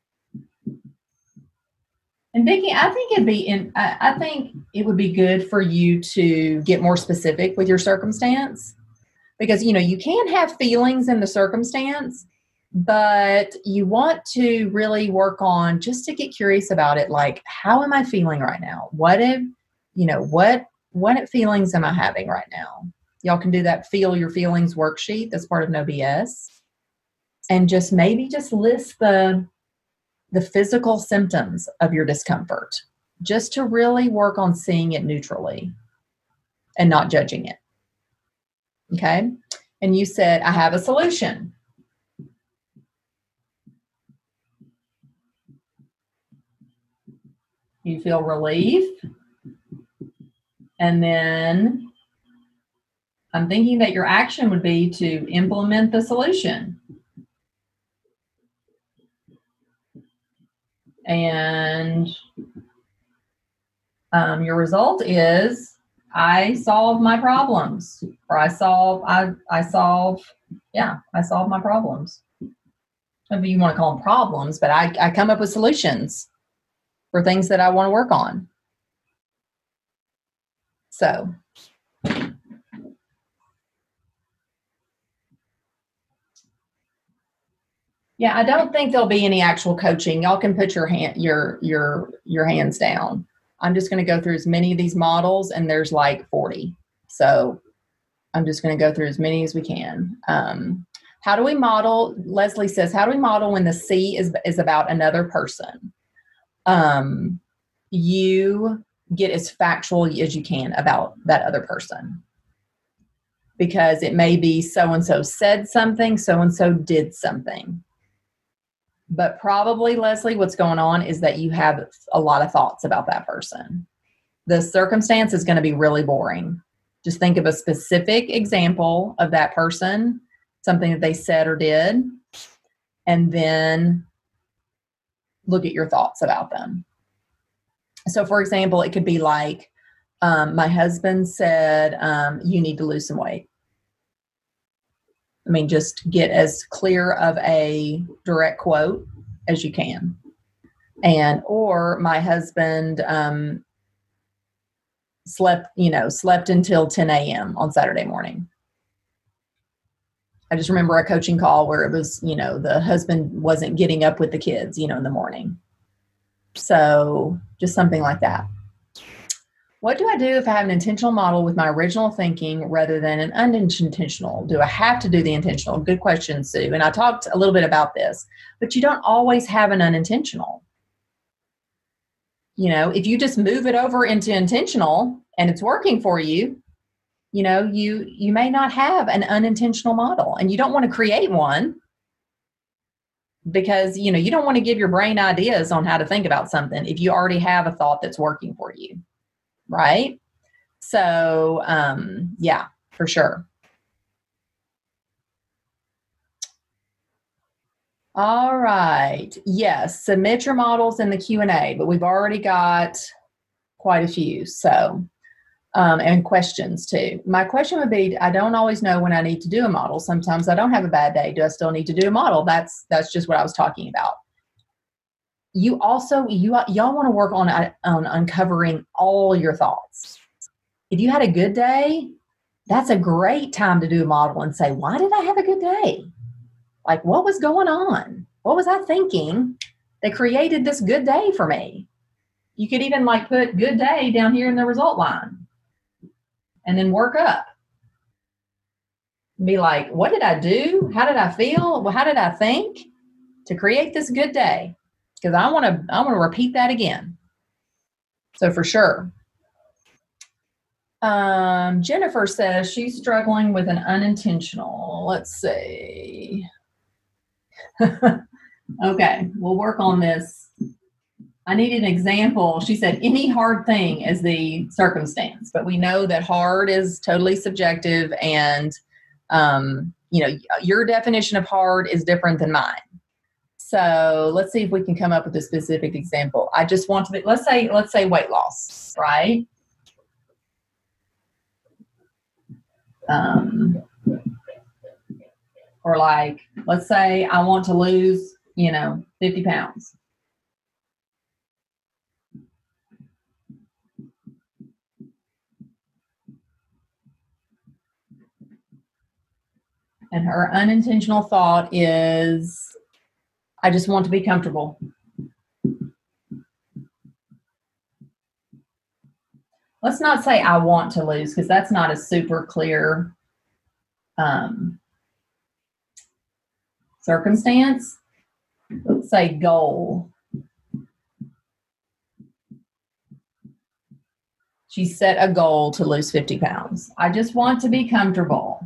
And Vicki, I think it'd be in, I, I think it would be good for you to get more specific with your circumstance, because, you know, you can have feelings in the circumstance, but you want to really work on just to get curious about it. Like, how am I feeling right now? What if, you know, what, what feelings am I having right now? Y'all can do that Feel Your Feelings worksheet. That's part of No B S. And just maybe just list the, the physical symptoms of your discomfort, just to really work on seeing it neutrally and not judging it. Okay. And you said, I have a solution. You feel relief. And then I'm thinking that your action would be to implement the solution. And um, your result is, I solve my problems, or I solve, I, I solve, yeah, I solve my problems. Maybe you want to call them problems, but I, I come up with solutions for things that I want to work on. So, yeah, I don't think there'll be any actual coaching. Y'all can put your hand, your, your, your hands down. I'm just going to go through as many of these models, and there's like forty. So I'm just going to go through as many as we can. Um, how do we model? Leslie says, how do we model when the C is, is about another person? Um, you get as factual as you can about that other person, because it may be so-and-so said something, so-and-so did something. But probably, Leslie, what's going on is that you have a lot of thoughts about that person. The circumstance is going to be really boring. Just think of a specific example of that person, something that they said or did, and then look at your thoughts about them. So, for example, it could be like, um, my husband said, um, you need to lose some weight. I mean, just get as clear of a direct quote as you can. And, or my husband um, slept, you know, slept until ten a.m. on Saturday morning. I just remember a coaching call where it was, you know, the husband wasn't getting up with the kids, you know, in the morning. So just something like that. What do I do if I have an intentional model with my original thinking rather than an unintentional? Do I have to do the intentional? Good question, Sue. And I talked a little bit about this, but you don't always have an unintentional. You know, if you just move it over into intentional and it's working for you, you know, you, you may not have an unintentional model, and you don't want to create one, because, you know, you don't want to give your brain ideas on how to think about something if you already have a thought that's working for you. Right? So, um, yeah, for sure. All right. Yes, submit your models in the Q and A, but we've already got quite a few. So, um, and questions too. My question would be, I don't always know when I need to do a model. Sometimes I don't have a bad day. Do I still need to do a model? That's, that's just what I was talking about. You also, you, y'all want to work on, on uncovering all your thoughts. If you had a good day, that's a great time to do a model and say, why did I have a good day? Like, what was going on? What was I thinking that created this good day for me? You could even like put good day down here in the result line and then work up. Be like, what did I do? How did I feel? Well, how did I think to create this good day? Because I want to, I want to repeat that again. So for sure. Um, Jennifer says she's struggling with an unintentional. Let's see. Okay, we'll work on this I need an example. She said any hard thing is the circumstance, but we know that hard is totally subjective, and um, you know, your definition of hard is different than mine. So let's see if we can come up with a specific example. I just want to be, let's say, let's say weight loss, right? Um, or like, let's say I want to lose, you know, fifty pounds. And her unintentional thought is, I just want to be comfortable. Let's not say I want to lose, because that's not a super clear um, circumstance. Let's say goal. She set a goal to lose fifty pounds. I just want to be comfortable.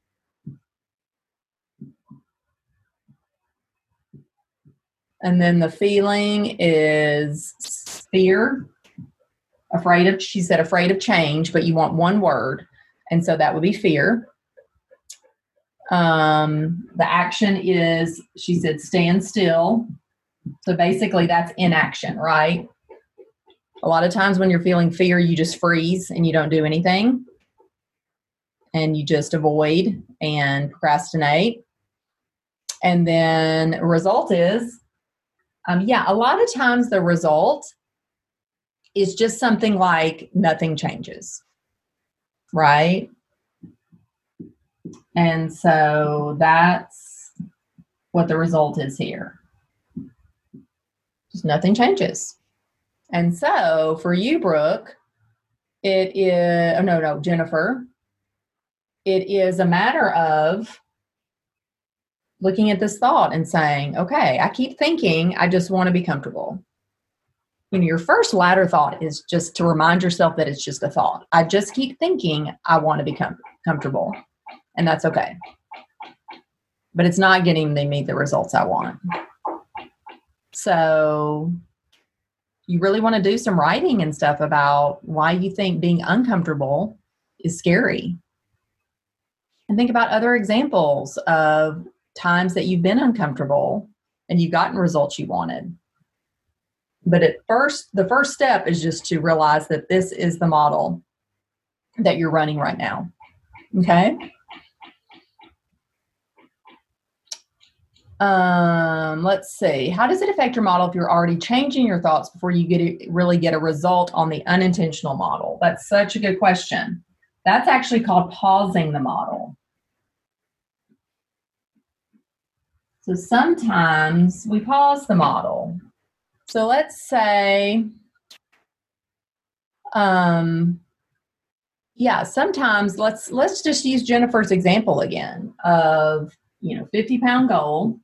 And then the feeling is fear, afraid of, she said afraid of change, but you want one word. And so that would be fear. Um, the action is, she said, stand still. So basically that's inaction, right? A lot of times when you're feeling fear, you just freeze and you don't do anything. And you just avoid and procrastinate. And then the result is, um, yeah, a lot of times the result is just something like nothing changes, right? And so that's what the result is here. Just nothing changes. And so for you, Brooke, it is, oh, no, no, Jennifer, it is a matter of looking at this thought and saying, okay, I keep thinking I just want to be comfortable. You know, your first ladder thought is just to remind yourself that it's just a thought. I just keep thinking I want to be com- comfortable, and that's okay. But it's not getting me the results I want. So you really want to do some writing and stuff about why you think being uncomfortable is scary. And think about other examples of times that you've been uncomfortable and you've gotten results you wanted. But at first, the first step is just to realize that this is the model that you're running right now. Okay? Um, let's see. How does it affect your model if you're already changing your thoughts before you get it, really get a result on the unintentional model? That's such a good question. That's actually called pausing the model. So sometimes we pause the model. So let's say, um, yeah, sometimes let's let's just use Jennifer's example again of, you know, fifty pound goal.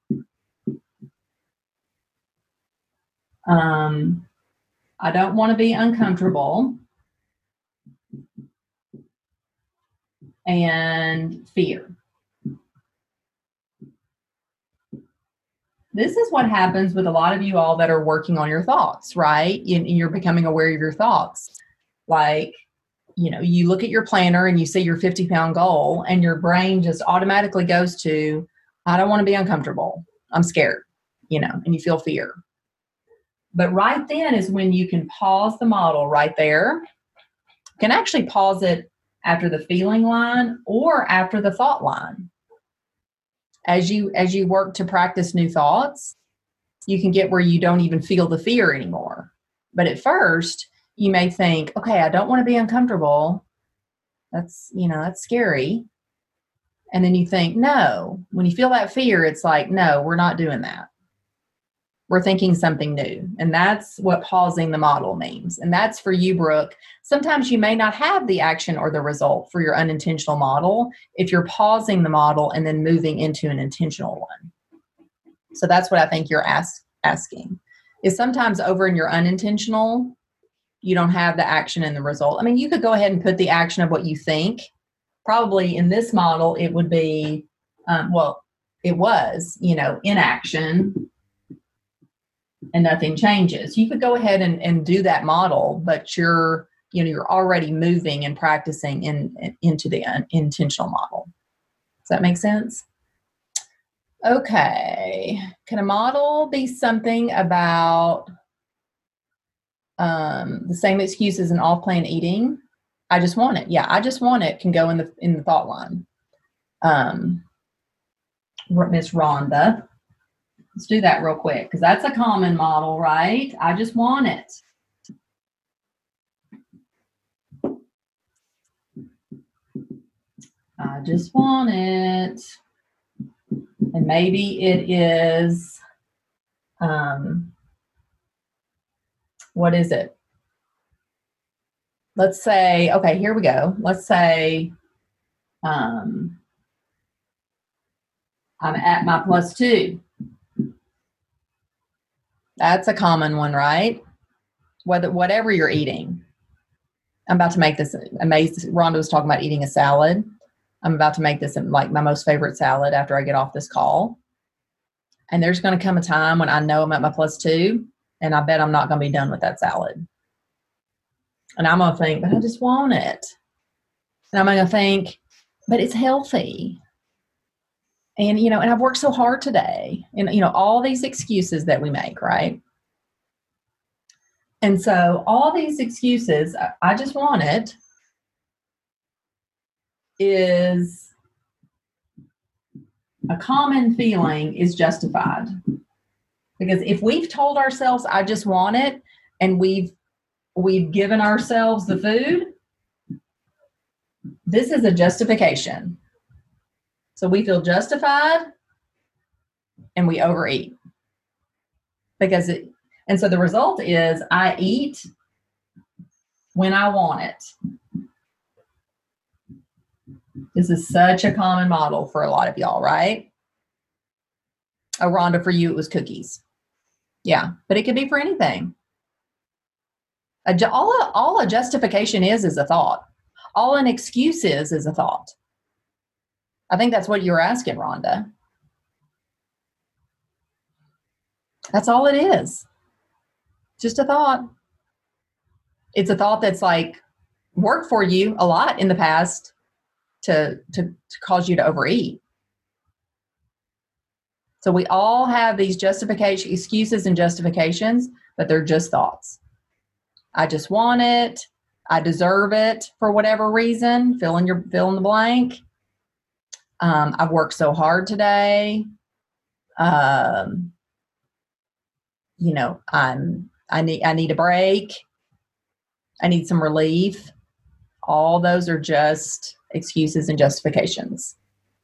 Um, I don't want to be uncomfortable, and fear. This is what happens with a lot of you all that are working on your thoughts, right? You're becoming aware of your thoughts. Like, you know, you look at your planner and you see your fifty pound goal and your brain just automatically goes to, I don't want to be uncomfortable. I'm scared, you know, and you feel fear. But right then is when you can pause the model right there. You can actually pause it after the feeling line or after the thought line. As you as you work to practice new thoughts, you can get where you don't even feel the fear anymore. But at first, you may think, okay, I don't want to be uncomfortable. That's, you know, that's scary. And then you think, no. When you feel that fear, it's like, no, we're not doing that. We're thinking something new. And that's what pausing the model means. And that's for you, Brooke. Sometimes you may not have the action or the result for your unintentional model if you're pausing the model and then moving into an intentional one. So that's what I think you're ask, asking. Is sometimes over in your unintentional, you don't have the action and the result. I mean, you could go ahead and put the action of what you think. Probably in this model, it would be, um, well, it was, you know, inaction. and nothing changes. You could go ahead and, and do that model, but you're, you know, you're already moving and practicing in, in into the intentional model. Does that make sense? Okay. Can a model be something about um, the same excuse as an off-plan eating? I just want it. Yeah, I just want it can go in the in the thought line. Um, Miss Rhonda. Let's do that real quick because that's a common model, right? I just want it. I just want it. And maybe it is, um, what is it? Let's say, okay, here we go. Let's say um, I'm at my plus two. That's a common one, right? Whether whatever you're eating. I'm about to make this amazing. Rhonda was talking about eating a salad. I'm about to make this like my most favorite salad after I get off this call. And there's going to come a time when I know I'm at my plus two, and I bet I'm not going to be done with that salad. And I'm going to think, but I just want it. And I'm going to think, but it's healthy. And, you know, and I've worked so hard today. And, you know, all these excuses that we make, right? And so all these excuses, I just want it, is a common feeling is justified. Because if we've told ourselves, I just want it, and we've we've given ourselves the food, this is a justification. So we feel justified and we overeat. Because it, and so the result is I eat when I want it. This is such a common model for a lot of y'all, right? Oh, Rhonda, for you, it was cookies. Yeah, but it could be for anything. A, all, a, all a justification is is a thought. All an excuse is is a thought. I think that's what you were asking, Rhonda. That's all it is. Just a thought. It's a thought that's like worked for you a lot in the past to, to, to cause you to overeat. So we all have these justification, excuses and justifications, but they're just thoughts. I just want it. I deserve it for whatever reason. Fill in your fill in the blank. Um, I've worked so hard today. Um, you know, I'm I need I need a break. I need some relief. All those are just excuses and justifications.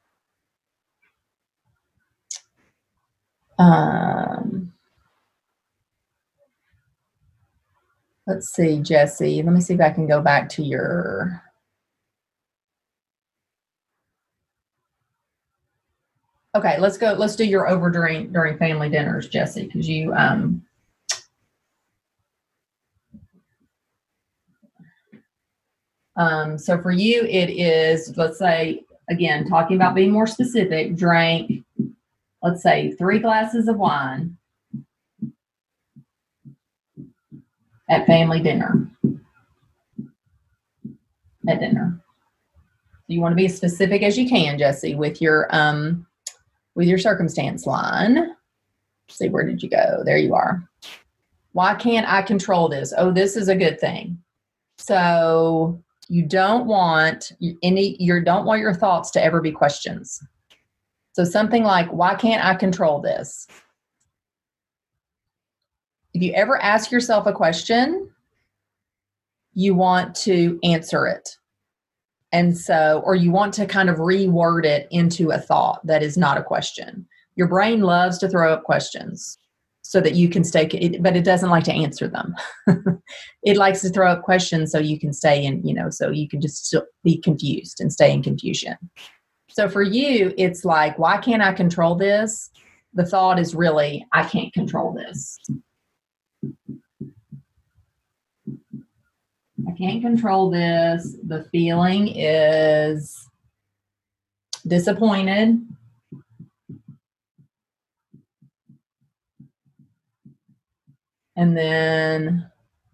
Um, let's see, Jesse. Let me see if I can go back to your. Okay, let's go. Let's do your over during during family dinners, Jesse, because you. Um, um, so for you, it is. Let's say again, talking about being more specific. Drank, let's say, three glasses of wine at family dinner. At dinner. So you want to be as specific as you can, Jesse, with your um, with your circumstance line. Let's see, where did you go? There you are. Why can't I control this? Oh, this is a good thing. So you don't want any, you don't want your thoughts to ever be questions. So something like, why can't I control this? If you ever ask yourself a question, you want to answer it. And so, or you want to kind of reword it into a thought that is not a question. Your brain loves to throw up questions so that you can stay, but it doesn't like to answer them. It likes to throw up questions so you can stay in, you know, so you can just be confused and stay in confusion. So for you, it's like, why can't I control this? The thought is really, I can't control this. I can't control this. The feeling is disappointed. And then,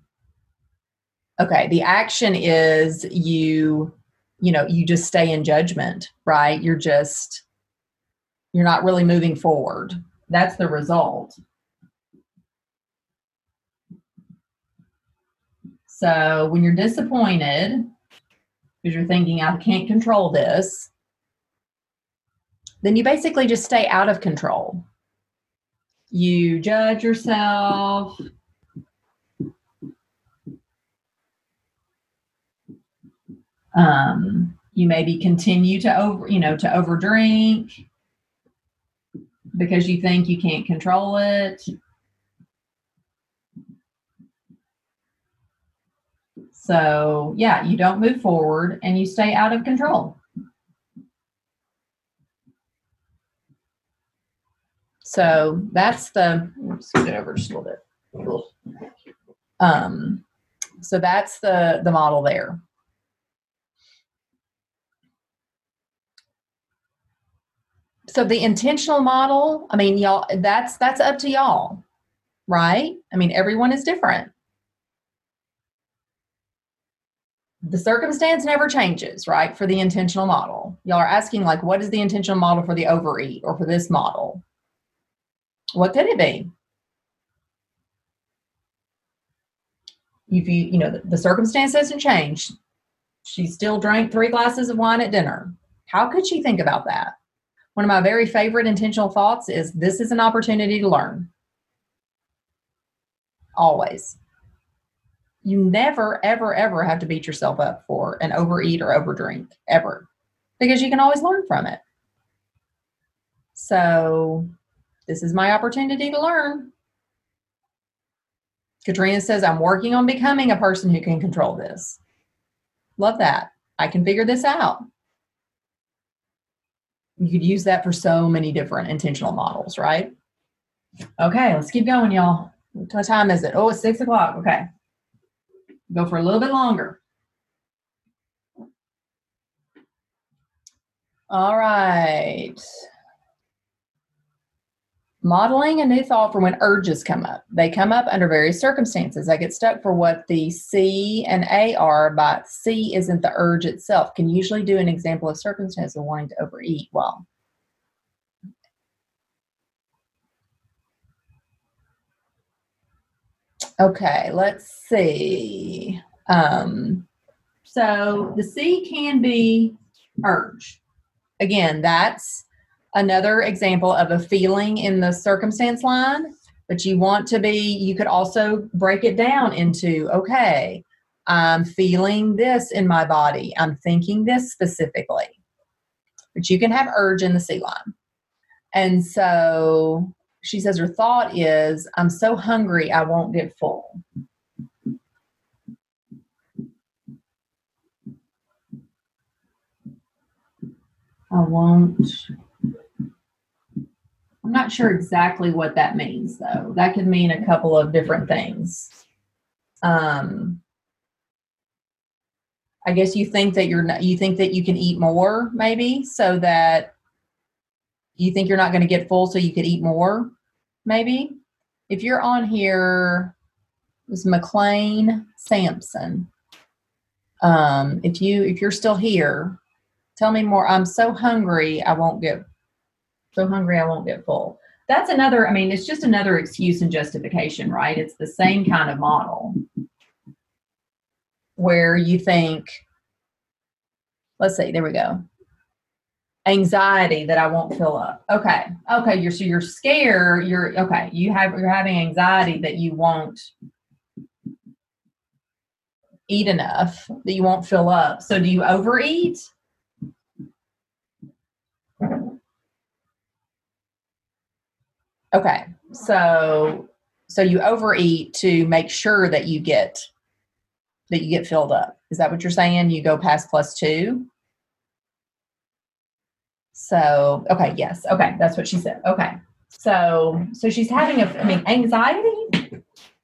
okay, the action is you, you know, you just stay in judgment, right? You're just, you're not really moving forward. That's the result. So when you're disappointed because you're thinking, I can't control this, then you basically just stay out of control. You judge yourself. Um, you maybe continue to over, you know, to overdrink because you think you can't control it. So yeah, you don't move forward and you stay out of control. So that's the, let's get over just a little bit. Um, so that's the, the model there. So the intentional model, I mean, y'all, that's, that's up to y'all, right? I mean, everyone is different. The circumstance never changes, right? For the intentional model. Y'all are asking, like, what is the intentional model for the overeat or for this model? What could it be? If you, you know, the, the circumstance doesn't change. She still drank three glasses of wine at dinner. How could she think about that? One of my very favorite intentional thoughts is this is an opportunity to learn. Always. You never, ever, ever have to beat yourself up for an overeat or overdrink, ever, because you can always learn from it. So this is my opportunity to learn. Katrina says, I'm working on becoming a person who can control this. Love that. I can figure this out. You could use that for so many different intentional models, right? Okay, let's keep going, y'all. What time is it? Oh, it's six o'clock. Okay. Go for a little bit longer. All right. Modeling a new thought for when urges come up. They come up under various circumstances. I get stuck for what the C and A are, but C isn't the urge itself. Can usually do an example of circumstance of wanting to overeat. Well, okay, let's see. Um, so the C can be urge. Again, that's another example of a feeling in the circumstance line, but you want to be, you could also break it down into, okay, I'm feeling this in my body. I'm thinking this specifically. But you can have urge in the C line. And so she says her thought is, I'm so hungry, I won't get full. I won't. I'm not sure exactly what that means, though. That could mean a couple of different things. Um, I guess you think that you're not, you think that you can eat more, maybe, so that you think you're not going to get full, so you could eat more, maybe. If you're on here, it was McLean Sampson. Um, if you if you're still here, tell me more. I'm so hungry, I won't get so hungry, I won't get full. That's another, I mean, it's just another excuse and justification, right? It's the same kind of model where you think, let's see, there we go. Anxiety that I won't fill up. Okay. Okay. You're, so you're scared. You're okay. You have, you're having anxiety that you won't eat enough, that you won't fill up. So do you overeat? Okay. So, so you overeat to make sure that you get, that you get filled up. Is that what you're saying? You go past plus two? So, okay. Yes. Okay. That's what she said. Okay. So, so she's having a, I mean, anxiety.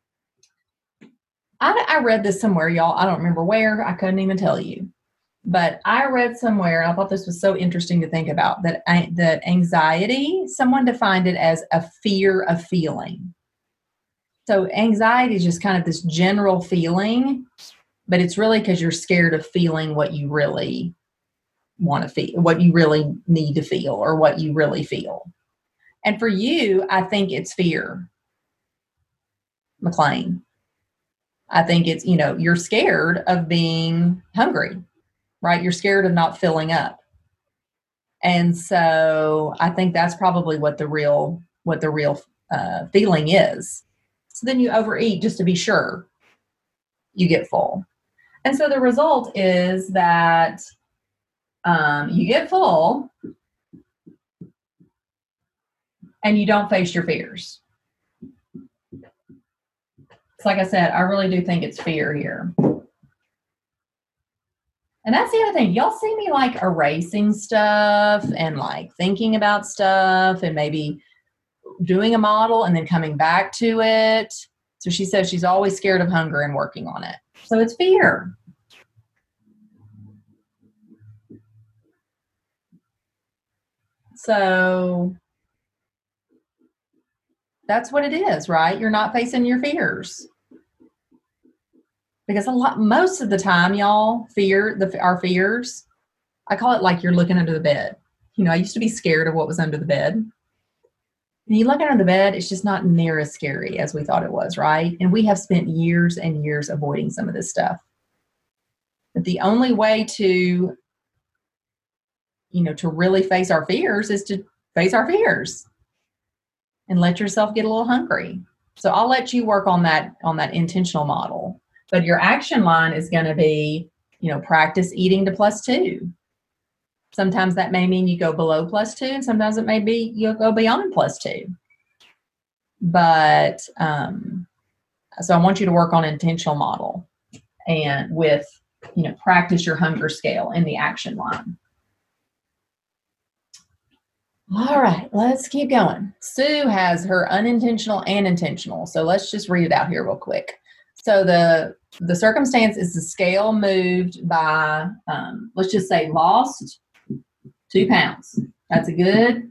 I, I read this somewhere, y'all. I don't remember where. I couldn't even tell you. But I read somewhere, and I thought this was so interesting to think about, that, that anxiety, someone defined it as a fear of feeling. So anxiety is just kind of this general feeling, but it's really because you're scared of feeling what you really want to feel, what you really need to feel, or what you really feel. And for you, I think it's fear, McLean. I think it's, you know, you're scared of being hungry, right? You're scared of not filling up. And so I think that's probably what the real, what the real uh, feeling is. So then you overeat just to be sure you get full. And so the result is that um, you get full and you don't face your fears. So like I said, I really do think it's fear here. And that's the other thing. Y'all see me like erasing stuff and like thinking about stuff and maybe doing a model and then coming back to it. So she says she's always scared of hunger and working on it. So it's fear. So that's what it is, right? You're not facing your fears. Because a lot, most of the time, y'all, fear, the our fears, I call it like you're looking under the bed. You know, I used to be scared of what was under the bed. And you look under the bed, it's just not near as scary as we thought it was, right? And we have spent years and years avoiding some of this stuff. But the only way to, you know, to really face our fears is to face our fears and let yourself get a little hungry. So I'll let you work on that, on that intentional model. But your action line is going to be, you know, practice eating to plus two. Sometimes that may mean you go below plus two, and sometimes it may be you'll go beyond plus two. But um, so I want you to work on an intentional model and with, you know, practice your hunger scale in the action line. All right, let's keep going. Sue has her unintentional and intentional. So let's just read it out here real quick. So the the circumstance is the scale moved by, um, let's just say lost two pounds. That's a good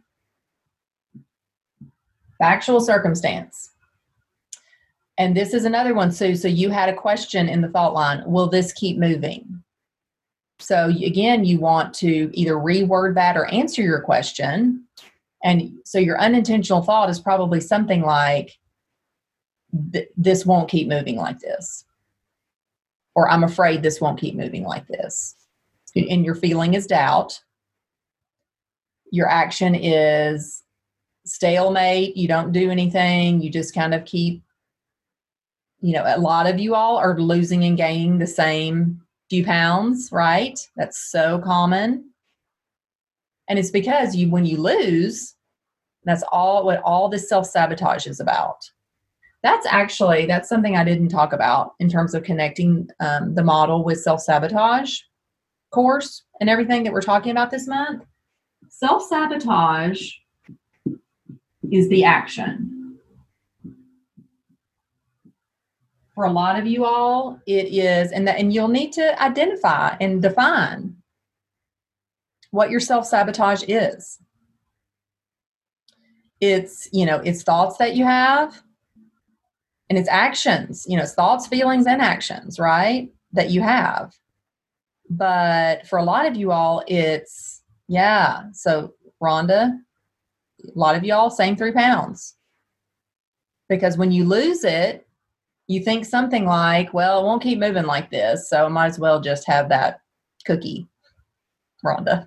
factual circumstance. And this is another one, Sue. So you had a question in the thought line, will this keep moving? So again, you want to either reword that or answer your question. And so your unintentional thought is probably something like, this won't keep moving like this. Or I'm afraid this won't keep moving like this. And your feeling is doubt. Your action is stalemate. You don't do anything. You just kind of keep, you know, a lot of you all are losing and gaining the same few pounds, right? That's so common. And it's because you, when you lose, that's all what all this self-sabotage is about. That's actually, that's something I didn't talk about in terms of connecting um, the model with self-sabotage course and everything that we're talking about this month. Self-sabotage is the action. For a lot of you all, it is, and, that, and you'll need to identify and define what your self-sabotage is. It's, you know, it's thoughts that you have, and it's actions, you know, it's thoughts, feelings, and actions, right, that you have. But for a lot of you all, it's, yeah, so Rhonda, a lot of y'all, same three pounds. Because when you lose it, you think something like, well, it won't keep moving like this, so I might as well just have that cookie, Rhonda.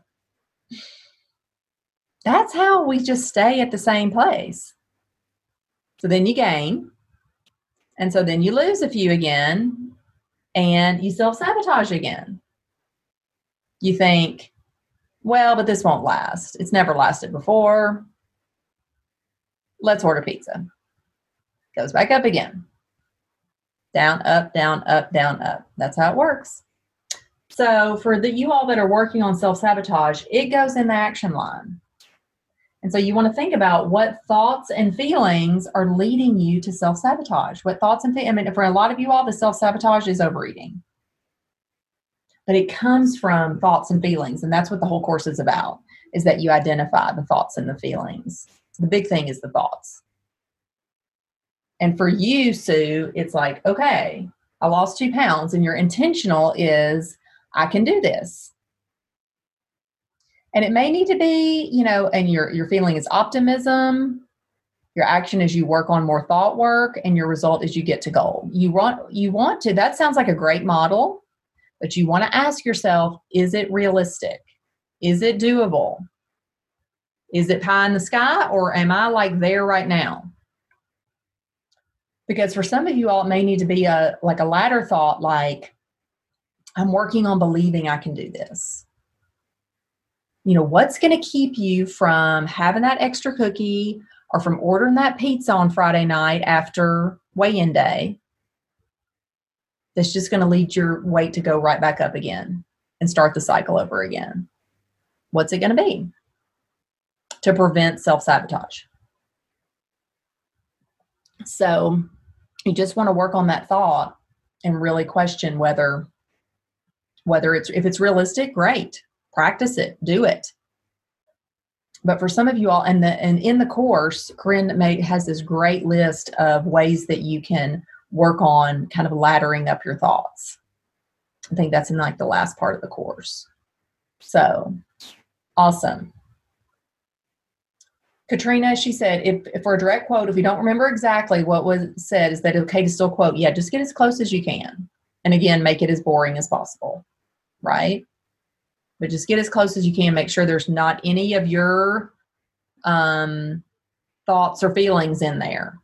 That's how we just stay at the same place. So then you gain. And so then you lose a few again, and you self-sabotage again. You think, well, but this won't last. It's never lasted before. Let's order pizza. Goes back up again. Down, up, down, up, down, up. That's how it works. So for the you all that are working on self-sabotage, it goes in the action line. And so you want to think about what thoughts and feelings are leading you to self-sabotage. What thoughts and feelings, I mean, for a lot of you all, the self-sabotage is overeating. But it comes from thoughts and feelings. And that's what the whole course is about, is that you identify the thoughts and the feelings. The big thing is the thoughts. And for you, Sue, it's like, okay, I lost two pounds, and your intentional is, I can do this. And it may need to be, you know, and your your feeling is optimism. Your action is you work on more thought work, and your result is you get to goal. You want you want to, that sounds like a great model, but you want to ask yourself, is it realistic? Is it doable? Is it pie in the sky, or am I like there right now? Because for some of you all, it may need to be a like a ladder thought, like, I'm working on believing I can do this. You know, what's going to keep you from having that extra cookie or from ordering that pizza on Friday night after weigh-in day? That's just going to lead your weight to go right back up again and start the cycle over again. What's it going to be to prevent self-sabotage? So you just want to work on that thought and really question whether, whether it's, if it's realistic, great. Practice it, do it. But for some of you all, and the and in the course, Corinne may, has this great list of ways that you can work on kind of laddering up your thoughts. I think that's in like the last part of the course. So awesome. Katrina, she said, if, if for a direct quote, if you don't remember exactly what was said, is that okay to still quote? Yeah, just get as close as you can. And again, make it as boring as possible, right? But just get as close as you can. Make sure there's not any of your um, thoughts or feelings in there.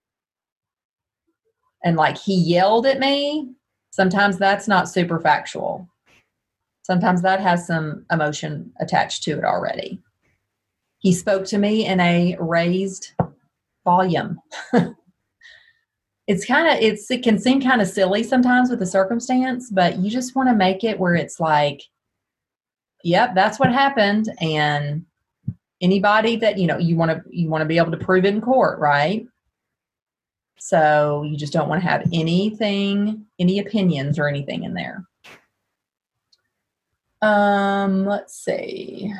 And like, he yelled at me, sometimes that's not super factual. Sometimes that has some emotion attached to it already. He spoke to me in a raised volume. It's kind of, it's, it can seem kind of silly sometimes with the circumstance, but you just want to make it where it's like, yep, that's what happened. And anybody that, you know, you want to, you want to be able to prove it in court, right? So you just don't want to have anything, any opinions or anything in there. Um, let's see.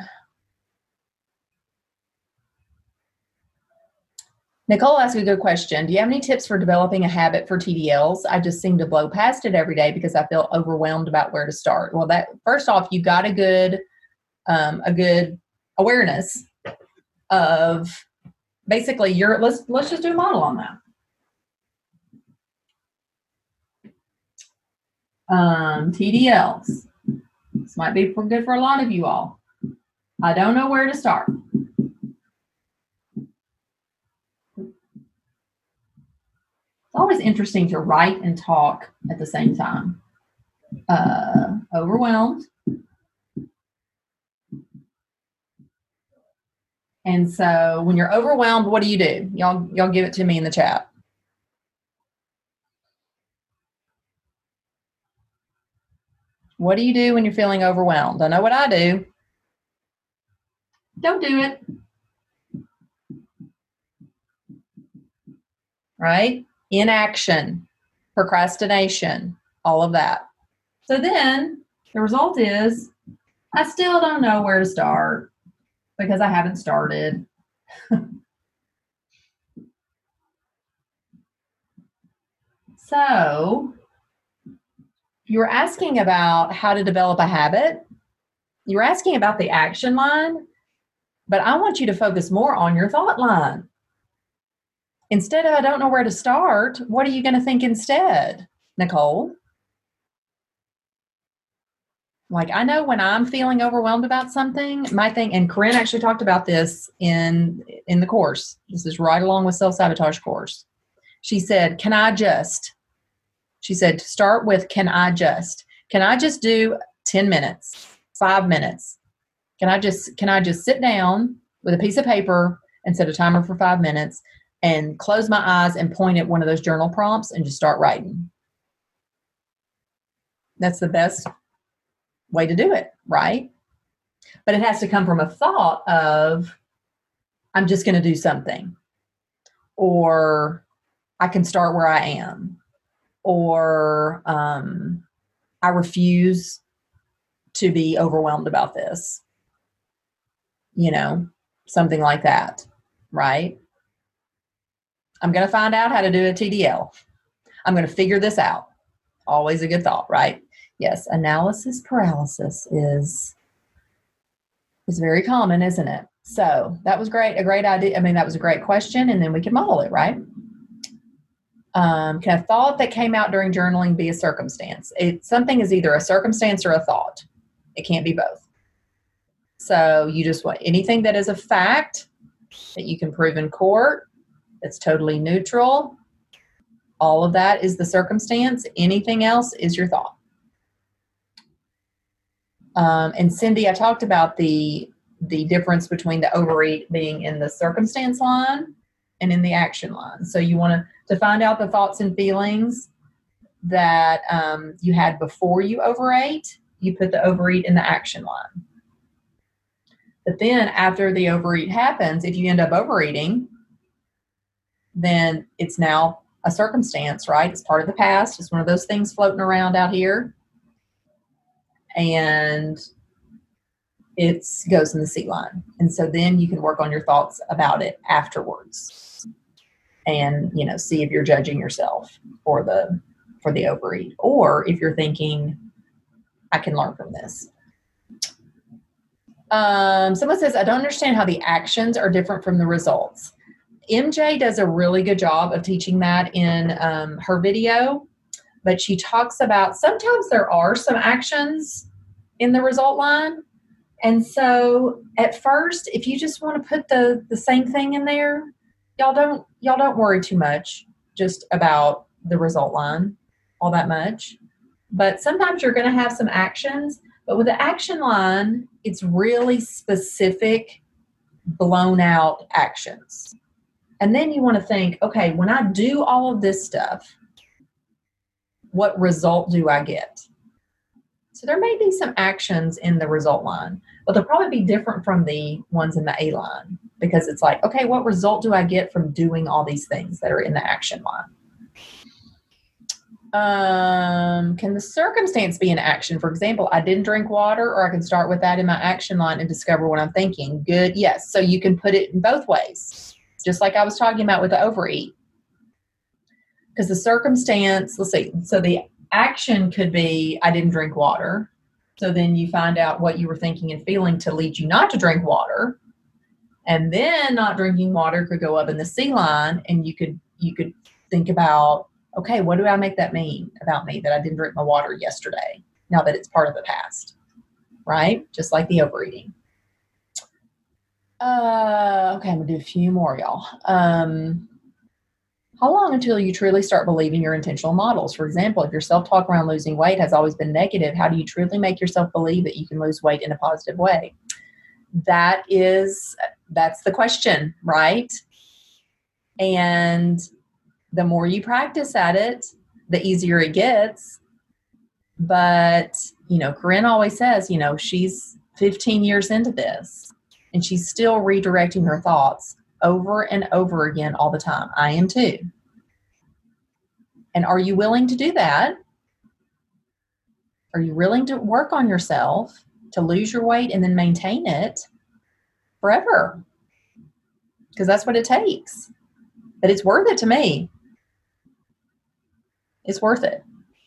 Nicole asked a good question. Do you have any tips for developing a habit for T D Ls? I just seem to blow past it every day because I feel overwhelmed about where to start. Well, that first off, you got a good, um, a good awareness of basically your. Let's let's just do a model on that. Um, T D Ls. This might be for good for a lot of you all. I don't know where to start. It's always interesting to write and talk at the same time. Uh, overwhelmed. And so when you're overwhelmed, what do you do? Y'all, y'all give it to me in the chat. What do you do when you're feeling overwhelmed? I know what I do. Don't do it. Right? Inaction, procrastination, all of that. So then the result is I still don't know where to start because I haven't started. So you were asking about how to develop a habit. You were asking about the action line, but I want you to focus more on your thought line. Instead of I don't know where to start, what are you going to think instead, Nicole? Like, I know when I'm feeling overwhelmed about something, my thing, and Corinne actually talked about this in, in the course. This is right along with self-sabotage course. She said, can I just, she said, start with, can I just, can I just do ten minutes, five minutes? Can I just, can I just sit down with a piece of paper and set a timer for five minutes and close my eyes and point at one of those journal prompts and just start writing? That's the best way to do it, right? But it has to come from a thought of, I'm just going to do something, or I can start where I am, or um, I refuse to be overwhelmed about this, you know, something like that, right? I'm going to find out how to do a T D L. I'm going to figure this out. Always a good thought, right? Yes, analysis paralysis is is very common, isn't it? So that was great. A great idea. I mean, that was a great question, and then we can model it, right? Um, can a thought that came out during journaling be a circumstance? It, something is either a circumstance or a thought. It can't be both. So you just want anything that is a fact that you can prove in court, that's totally neutral. All of that is the circumstance. Anything else is your thought. Um, and Cindy, I talked about the the difference between the overeat being in the circumstance line and in the action line. So you want to, to find out the thoughts and feelings that um, you had before you overate, you put the overeat in the action line. But then after the overeat happens, if you end up overeating, then it's now a circumstance, right? It's part of the past. It's one of those things floating around out here. And it goes in the C line. And so then you can work on your thoughts about it afterwards. And, you know, see if you're judging yourself for the for the overeat. Or if you're thinking, I can learn from this. Um, someone says, I don't understand how the actions are different from the results. M J does a really good job of teaching that in um, her video, but she talks about sometimes there are some actions in the result line. And so at first, if you just want to put the, the same thing in there, y'all don't y'all don't worry too much just about the result line all that much. But sometimes you're going to have some actions. But with the action line, it's really specific, blown out actions. And then you want to think, okay, when I do all of this stuff, what result do I get? So there may be some actions in the result line, but they'll probably be different from the ones in the A line because it's like, okay, what result do I get from doing all these things that are in the action line? Um, can the circumstance be an action? For example, I didn't drink water, or I can start with that in my action line and discover what I'm thinking. Good. Yes. So you can put it in both ways, just like I was talking about with the overeat. Because the circumstance, let's see, so the action could be, I didn't drink water. So then you find out what you were thinking and feeling to lead you not to drink water. And then not drinking water could go up in the C line, and you could you could think about, okay, what do I make that mean about me that I didn't drink my water yesterday, now that it's part of the past, right? Just like the overeating. Uh, okay, I'm going to do a few more, y'all. Um, how long until you truly start believing your intentional models? For example, if your self-talk around losing weight has always been negative, how do you truly make yourself believe that you can lose weight in a positive way? That is, that's the question, right? And the more you practice at it, the easier it gets. But, you know, Corinne always says, you know, she's fifteen years into this and she's still redirecting her thoughts over and over again all the time. I am too. And are you willing to do that? Are you willing to work on yourself to lose your weight and then maintain it forever? Because that's what it takes. But it's worth it to me. It's worth it.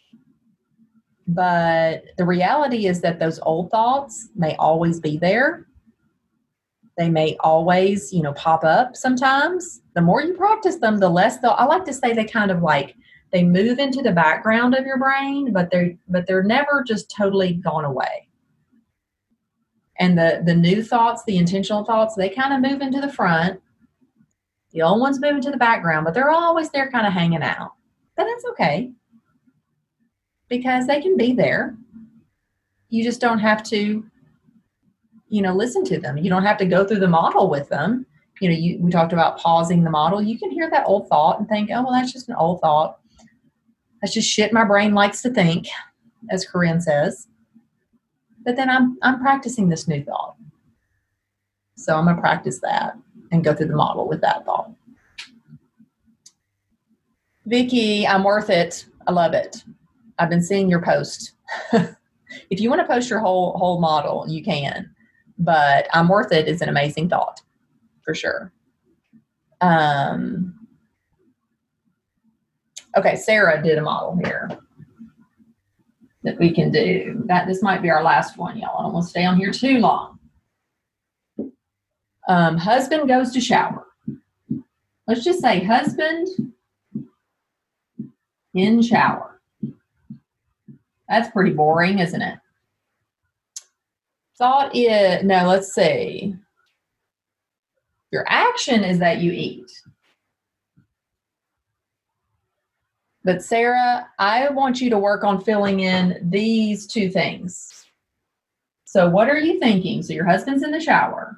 But the reality is that those old thoughts may always be there. They may always, you know, pop up sometimes. The more you practice them, the less they'll, I like to say they kind of like, they move into the background of your brain, but they're, but they're never just totally gone away. And the, the new thoughts, the intentional thoughts, they kind of move into the front. The old ones move into the background, but they're always there kind of hanging out. But that's okay. Because they can be there. You just don't have to, you know, listen to them. You don't have to go through the model with them. You know, you, we talked about pausing the model. You can hear that old thought and think, oh, well, that's just an old thought. That's just shit my brain likes to think, as Corinne says. But then I'm I'm practicing this new thought. So I'm going to practice that and go through the model with that thought. Vicki, I'm worth it. I love it. I've been seeing your post. If you want to post your whole whole model, you can. But I'm worth it is an amazing thought, for sure. Um, Okay, Sarah did a model here that we can do. That this might be our last one, y'all. I don't want to stay on here too long. Um, husband goes to shower. Let's just say husband in shower. That's pretty boring, isn't it? Thought it, no, let's see. Your action is that you eat. But Sarah, I want you to work on filling in these two things. So what are you thinking? So your husband's in the shower.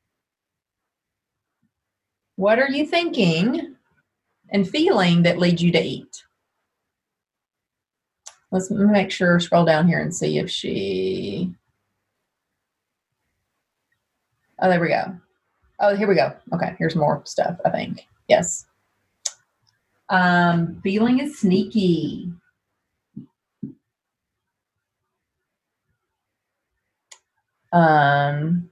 What are you thinking and feeling that leads you to eat? Let's make sure, scroll down here and see if she, oh, there we go. Oh, here we go. Okay, here's more stuff, I think. Yes. Um, feeling is sneaky. Um,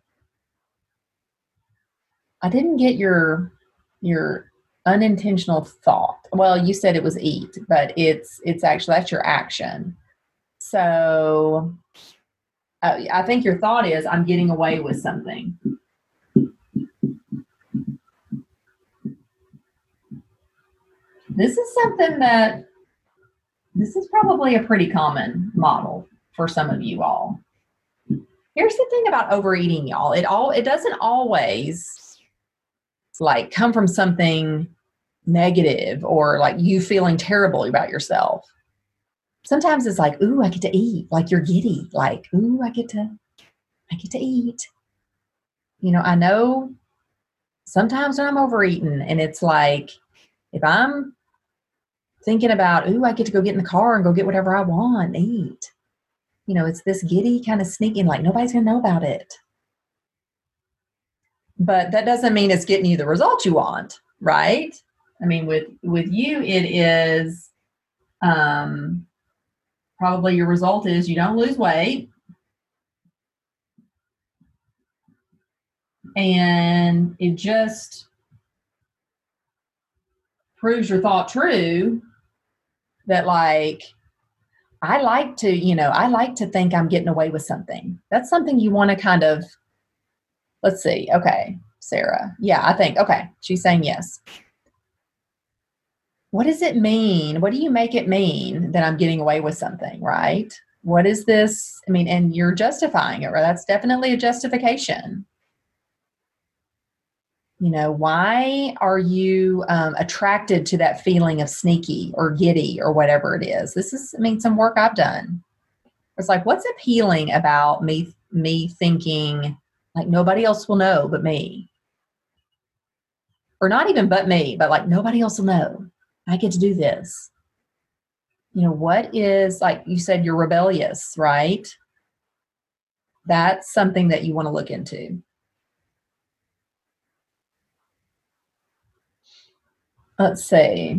I didn't get your your unintentional thought. Well, you said it was eat, but it's it's actually that's your action. So uh, I think your thought is I'm getting away with something. This is something that this is probably a pretty common model for some of you all. Here's the thing about overeating, y'all. It all it doesn't always like come from something negative or like you feeling terrible about yourself. Sometimes it's like, ooh, I get to eat. Like you're giddy. Like, ooh, I get to, I get to eat. You know, I know sometimes when I'm overeating and it's like, if I'm thinking about, ooh, I get to go get in the car and go get whatever I want and eat. You know, it's this giddy kind of sneaking, like nobody's going to know about it. But that doesn't mean it's getting you the result you want, right? I mean, with, with you, it is um, probably your result is you don't lose weight. And it just proves your thought true that like, I like to, you know, I like to think I'm getting away with something. That's something you want to kind of, let's see. Okay, Sarah. Yeah, I think, okay. She's saying yes. What does it mean? What do you make it mean that I'm getting away with something, right? What is this? I mean, and you're justifying it, right? That's definitely a justification. You know, why are you um, attracted to that feeling of sneaky or giddy or whatever it is? This is, I mean, some work I've done. It's like, what's appealing about me, me thinking like nobody else will know but me? Or not even but me, but like nobody else will know. I get to do this. You know, what is, like you said, you're rebellious, right? That's something that you want to look into. Let's see.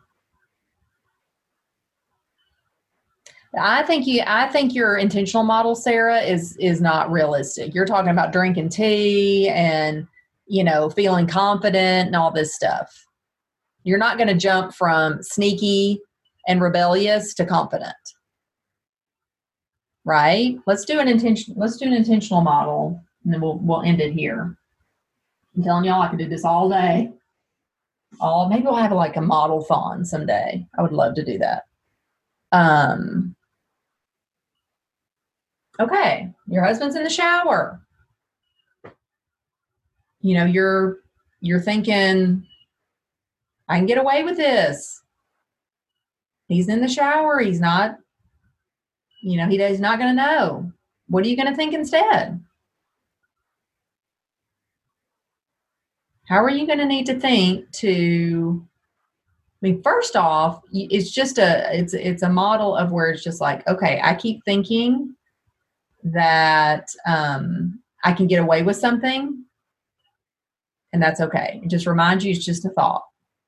I think you I think your intentional model, Sarah, is is not realistic. You're talking about drinking tea and, you know, feeling confident and all this stuff. You're not going to jump from sneaky and rebellious to confident. Right? Let's do an intention let's do an intentional model and then we'll we'll end it here. I'm telling y'all I could do this all day. Oh, maybe we'll have like a model thon someday. I would love to do that. Um Okay, your husband's in the shower. You know, you're you're thinking, I can get away with this. He's in the shower. He's not, you know, he, he's not going to know. What are you going to think instead? How are you going to need to think to, I mean, first off, it's just a, it's, it's a model of where it's just like, okay, I keep thinking that um, I can get away with something. And that's okay. It just reminds you it's just a thought.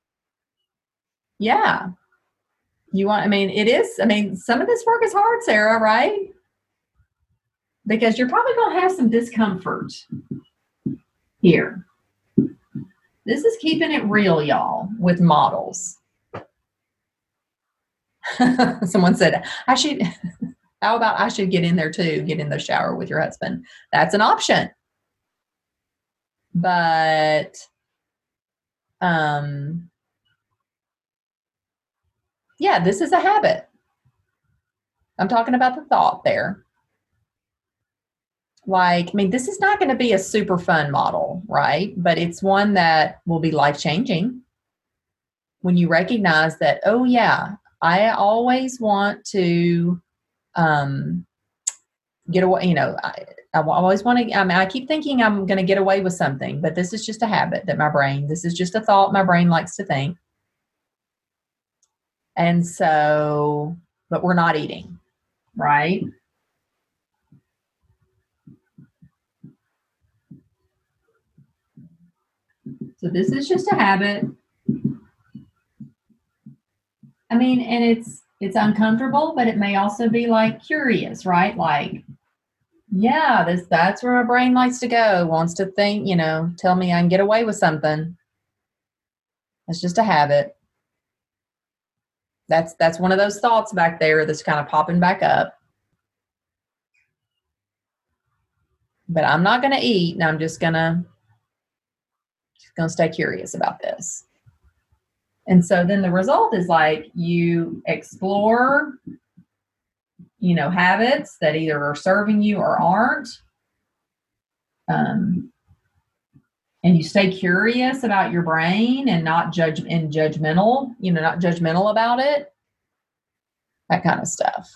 Yeah. You want, I mean, it is, I mean, some of this work is hard, Sarah, right? Because you're probably going to have some discomfort here. This is keeping it real, y'all, with models. Someone said, I should, how about I should get in there too, get in the shower with your husband? That's an option. But, um, yeah, this is a habit. I'm talking about the thought there. Like, I mean, this is not going to be a super fun model, right? But it's one that will be life-changing when you recognize that, oh, yeah, I always want to um, get away, you know, I, I always want to, I mean, I keep thinking I'm going to get away with something, but this is just a habit that my brain, this is just a thought my brain likes to think. And so, but we're not eating, right? So this is just a habit. I mean, and it's it's uncomfortable, but it may also be like curious, right? Like, yeah, this that's where my brain likes to go, wants to think, you know, tell me I can get away with something. It's just a habit. That's that's one of those thoughts back there that's kind of popping back up. But I'm not going to eat, and I'm just going to just going to stay curious about this. And so then the result is like you explore, you know, habits that either are serving you or aren't. Um, and you stay curious about your brain and not judge and judgmental, you know, not judgmental about it. That kind of stuff.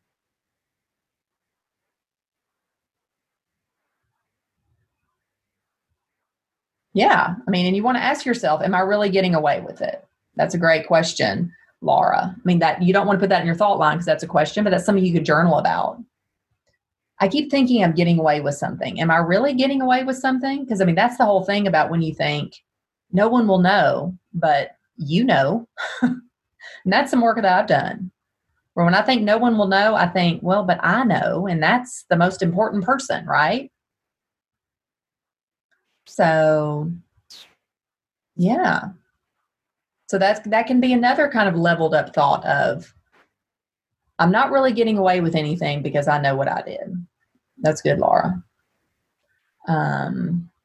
Yeah. I mean, and you want to ask yourself, am I really getting away with it? That's a great question, Laura. I mean, that you don't want to put that in your thought line because that's a question, but that's something you could journal about. I keep thinking I'm getting away with something. Am I really getting away with something? Because I mean, that's the whole thing about when you think no one will know, but you know. And that's some work that I've done. Where when I think no one will know, I think, well, but I know, and that's the most important person, right? So, yeah. So that's that can be another kind of leveled up thought of I'm not really getting away with anything because I know what I did. That's good, Laura. Um,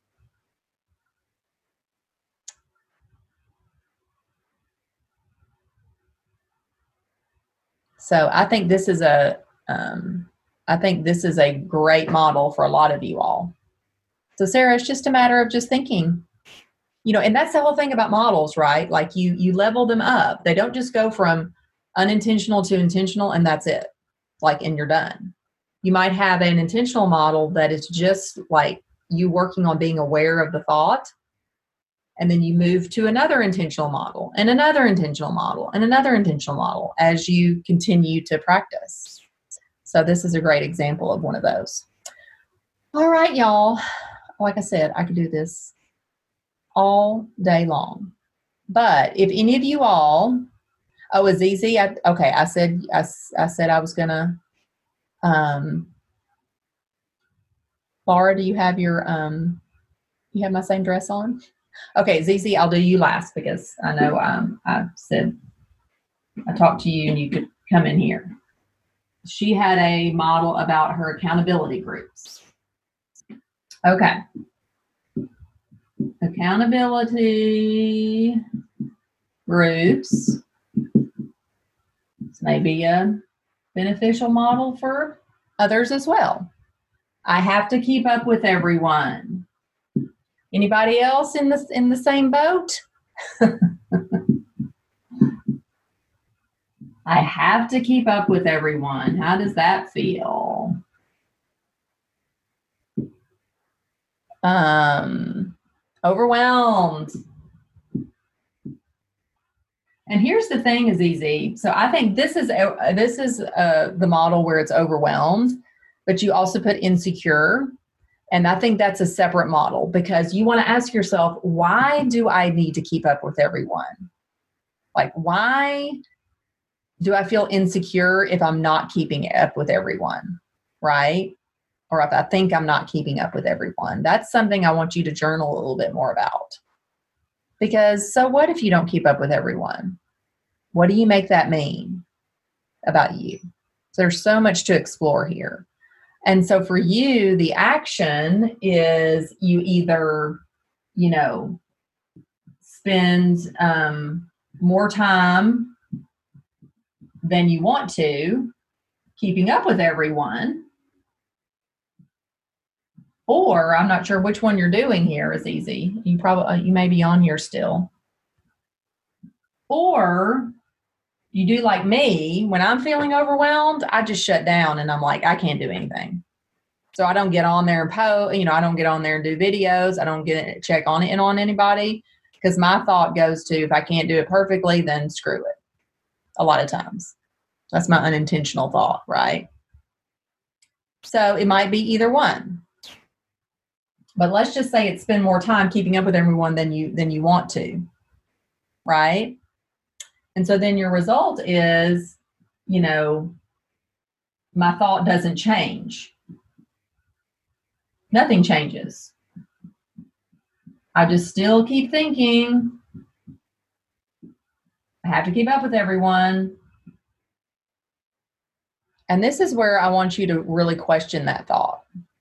so I think this is a um, I think this is a great model for a lot of you all. So Sarah, it's just a matter of just thinking, you know, and that's the whole thing about models, right? Like you you level them up. They don't just go from unintentional to intentional and that's it. Like, and you're done. You might have an intentional model that is just like you working on being aware of the thought. And then you move to another intentional model and another intentional model and another intentional model as you continue to practice. So this is a great example of one of those. All right, y'all. Like I said, I could do this all day long. But if any of you all, oh, Azizi, I, okay, I said I, I said I was gonna. Um, Laura, do you have your um, you have my same dress on? Okay, Zizi, I'll do you last because I know um, I said I talked to you and you could come in here. She had a model about her accountability groups. Okay. Accountability groups. This may be a beneficial model for others as well. I have to keep up with everyone. Anybody else in the, in the same boat? I have to keep up with everyone. How does that feel? Um, overwhelmed. And here's the thing is easy. So I think this is uh, this is uh, the model where it's overwhelmed, but you also put insecure. And I think that's a separate model because you want to ask yourself, why do I need to keep up with everyone? Like, why do I feel insecure if I'm not keeping up with everyone, right? Or if I think I'm not keeping up with everyone? That's something I want you to journal a little bit more about. Because so what if you don't keep up with everyone? What do you make that mean? about you. So there's so much to explore here. And so for you, the action is you either, you know, spend um, more time than you want to keeping up with everyone, or I'm not sure which one you're doing here is easy. You probably, you may be on here still. Or you do like me, when I'm feeling overwhelmed, I just shut down and I'm like, I can't do anything. So I don't get on there and post, you know, I don't get on there and do videos. I don't get check on it and on anybody, because my thought goes to, if I can't do it perfectly, then screw it. A lot of times. That's my unintentional thought, right? So it might be either one. But let's just say it's spend more time keeping up with everyone than you than you want to, right? And so then your result is, you know, my thought doesn't change. Nothing changes. I just still keep thinking, I have to keep up with everyone. And this is where I want you to really question that thought.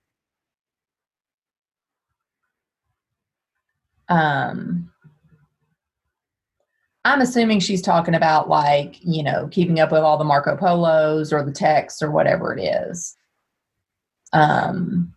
Um, I'm assuming she's talking about, like, you know, keeping up with all the Marco Polos or the texts or whatever it is. Um,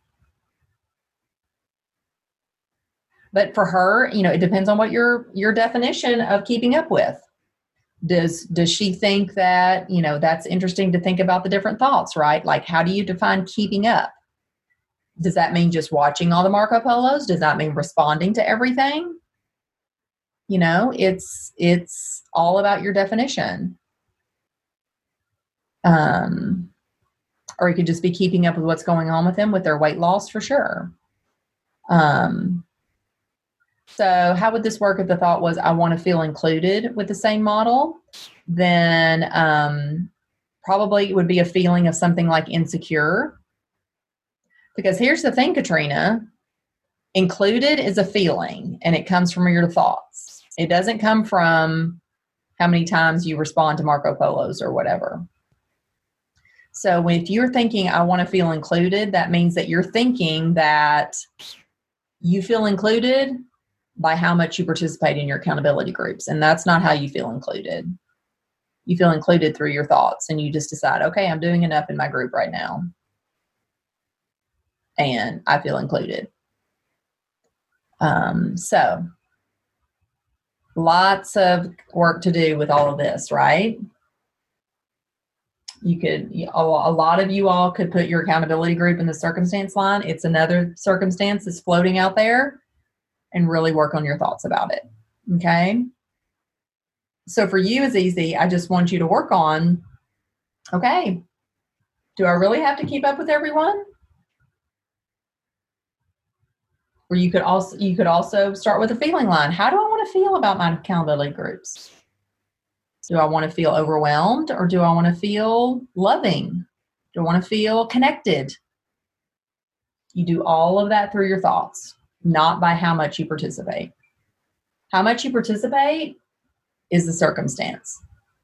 but for her, you know, it depends on what your your definition of keeping up with. Does does she think that, you know, that's interesting to think about the different thoughts, right? Like, how do you define keeping up? Does that mean just watching all the Marco Polos? Does that mean responding to everything? You know, it's it's all about your definition. Um, or you could just be keeping up with what's going on with them with their weight loss, for sure. Um, so how would this work if the thought was, I want to feel included with the same model? Then um, probably it would be a feeling of something like insecure. Because here's the thing, Katrina, included is a feeling, and it comes from your thoughts. It doesn't come from how many times you respond to Marco Polos or whatever. So if you're thinking, I want to feel included, that means that you're thinking that you feel included by how much you participate in your accountability groups. And that's not how you feel included. You feel included through your thoughts, and you just decide, okay, I'm doing enough in my group right now, and I feel included. Um, so lots of work to do with all of this, right? You could, a lot of you all could put your accountability group in the circumstance line. It's another circumstance that's floating out there, and really work on your thoughts about it. Okay. So for you, it's easy. I just want you to work on, okay, do I really have to keep up with everyone? Or you could also, you could also start with a feeling line. How do I want to feel about my accountability groups? Do I want to feel overwhelmed, or do I want to feel loving? Do I want to feel connected? You do all of that through your thoughts, not by how much you participate. How much you participate is the circumstance.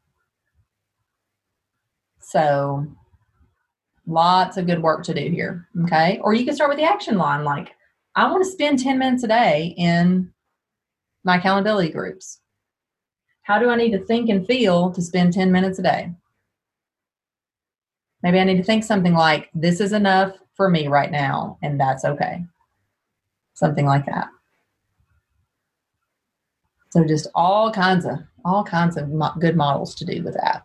So lots of good work to do here, okay? Or you can start with the action line, like, I want to spend ten minutes a day in my accountability groups. How do I need to think and feel to spend ten minutes a day? Maybe I need to think something like, this is enough for me right now, and that's okay. Something like that. So just all kinds of, all kinds of mo- good models to do with that.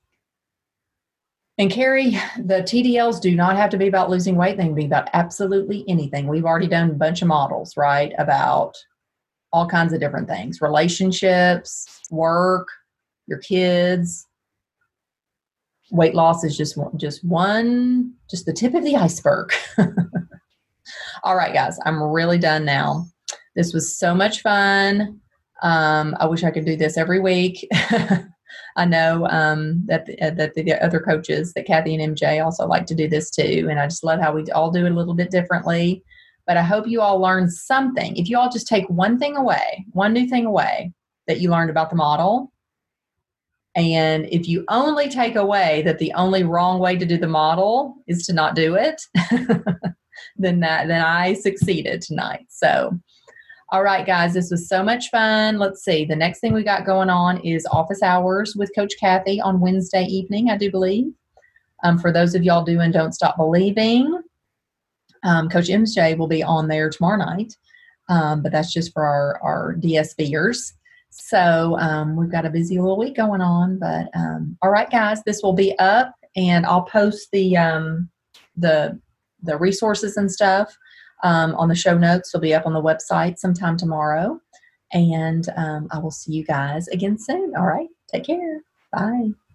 And Carrie, the T D Ls do not have to be about losing weight. They can be about absolutely anything. We've already done a bunch of models, right? About all kinds of different things, relationships, work, your kids. Weight loss is just one, just one, just the tip of the iceberg. All right, guys, I'm really done now. This was so much fun. Um, I wish I could do this every week. I know um, that the, uh, that the other coaches, that Kathy and M J, also like to do this too, and I just love how we all do it a little bit differently. But I hope you all learned something. If you all just take one thing away, one new thing away that you learned about the model, And if you only take away that the only wrong way to do the model is to not do it, then that then I succeeded tonight. So, all right, guys, this was so much fun. Let's see. The next thing we got going on is office hours with Coach Kathy on Wednesday evening, I do believe. Um, for those of y'all doing Don't Stop Believing, um, Coach M J will be on there tomorrow night. Um, but that's just for our, our DSBers. So um, we've got a busy little week going on. But um, all right, guys, this will be up, and I'll post the um, the the resources and stuff um, on the show notes. They'll be up on the website sometime tomorrow. And um, I will see you guys again soon. All right, take care. Bye.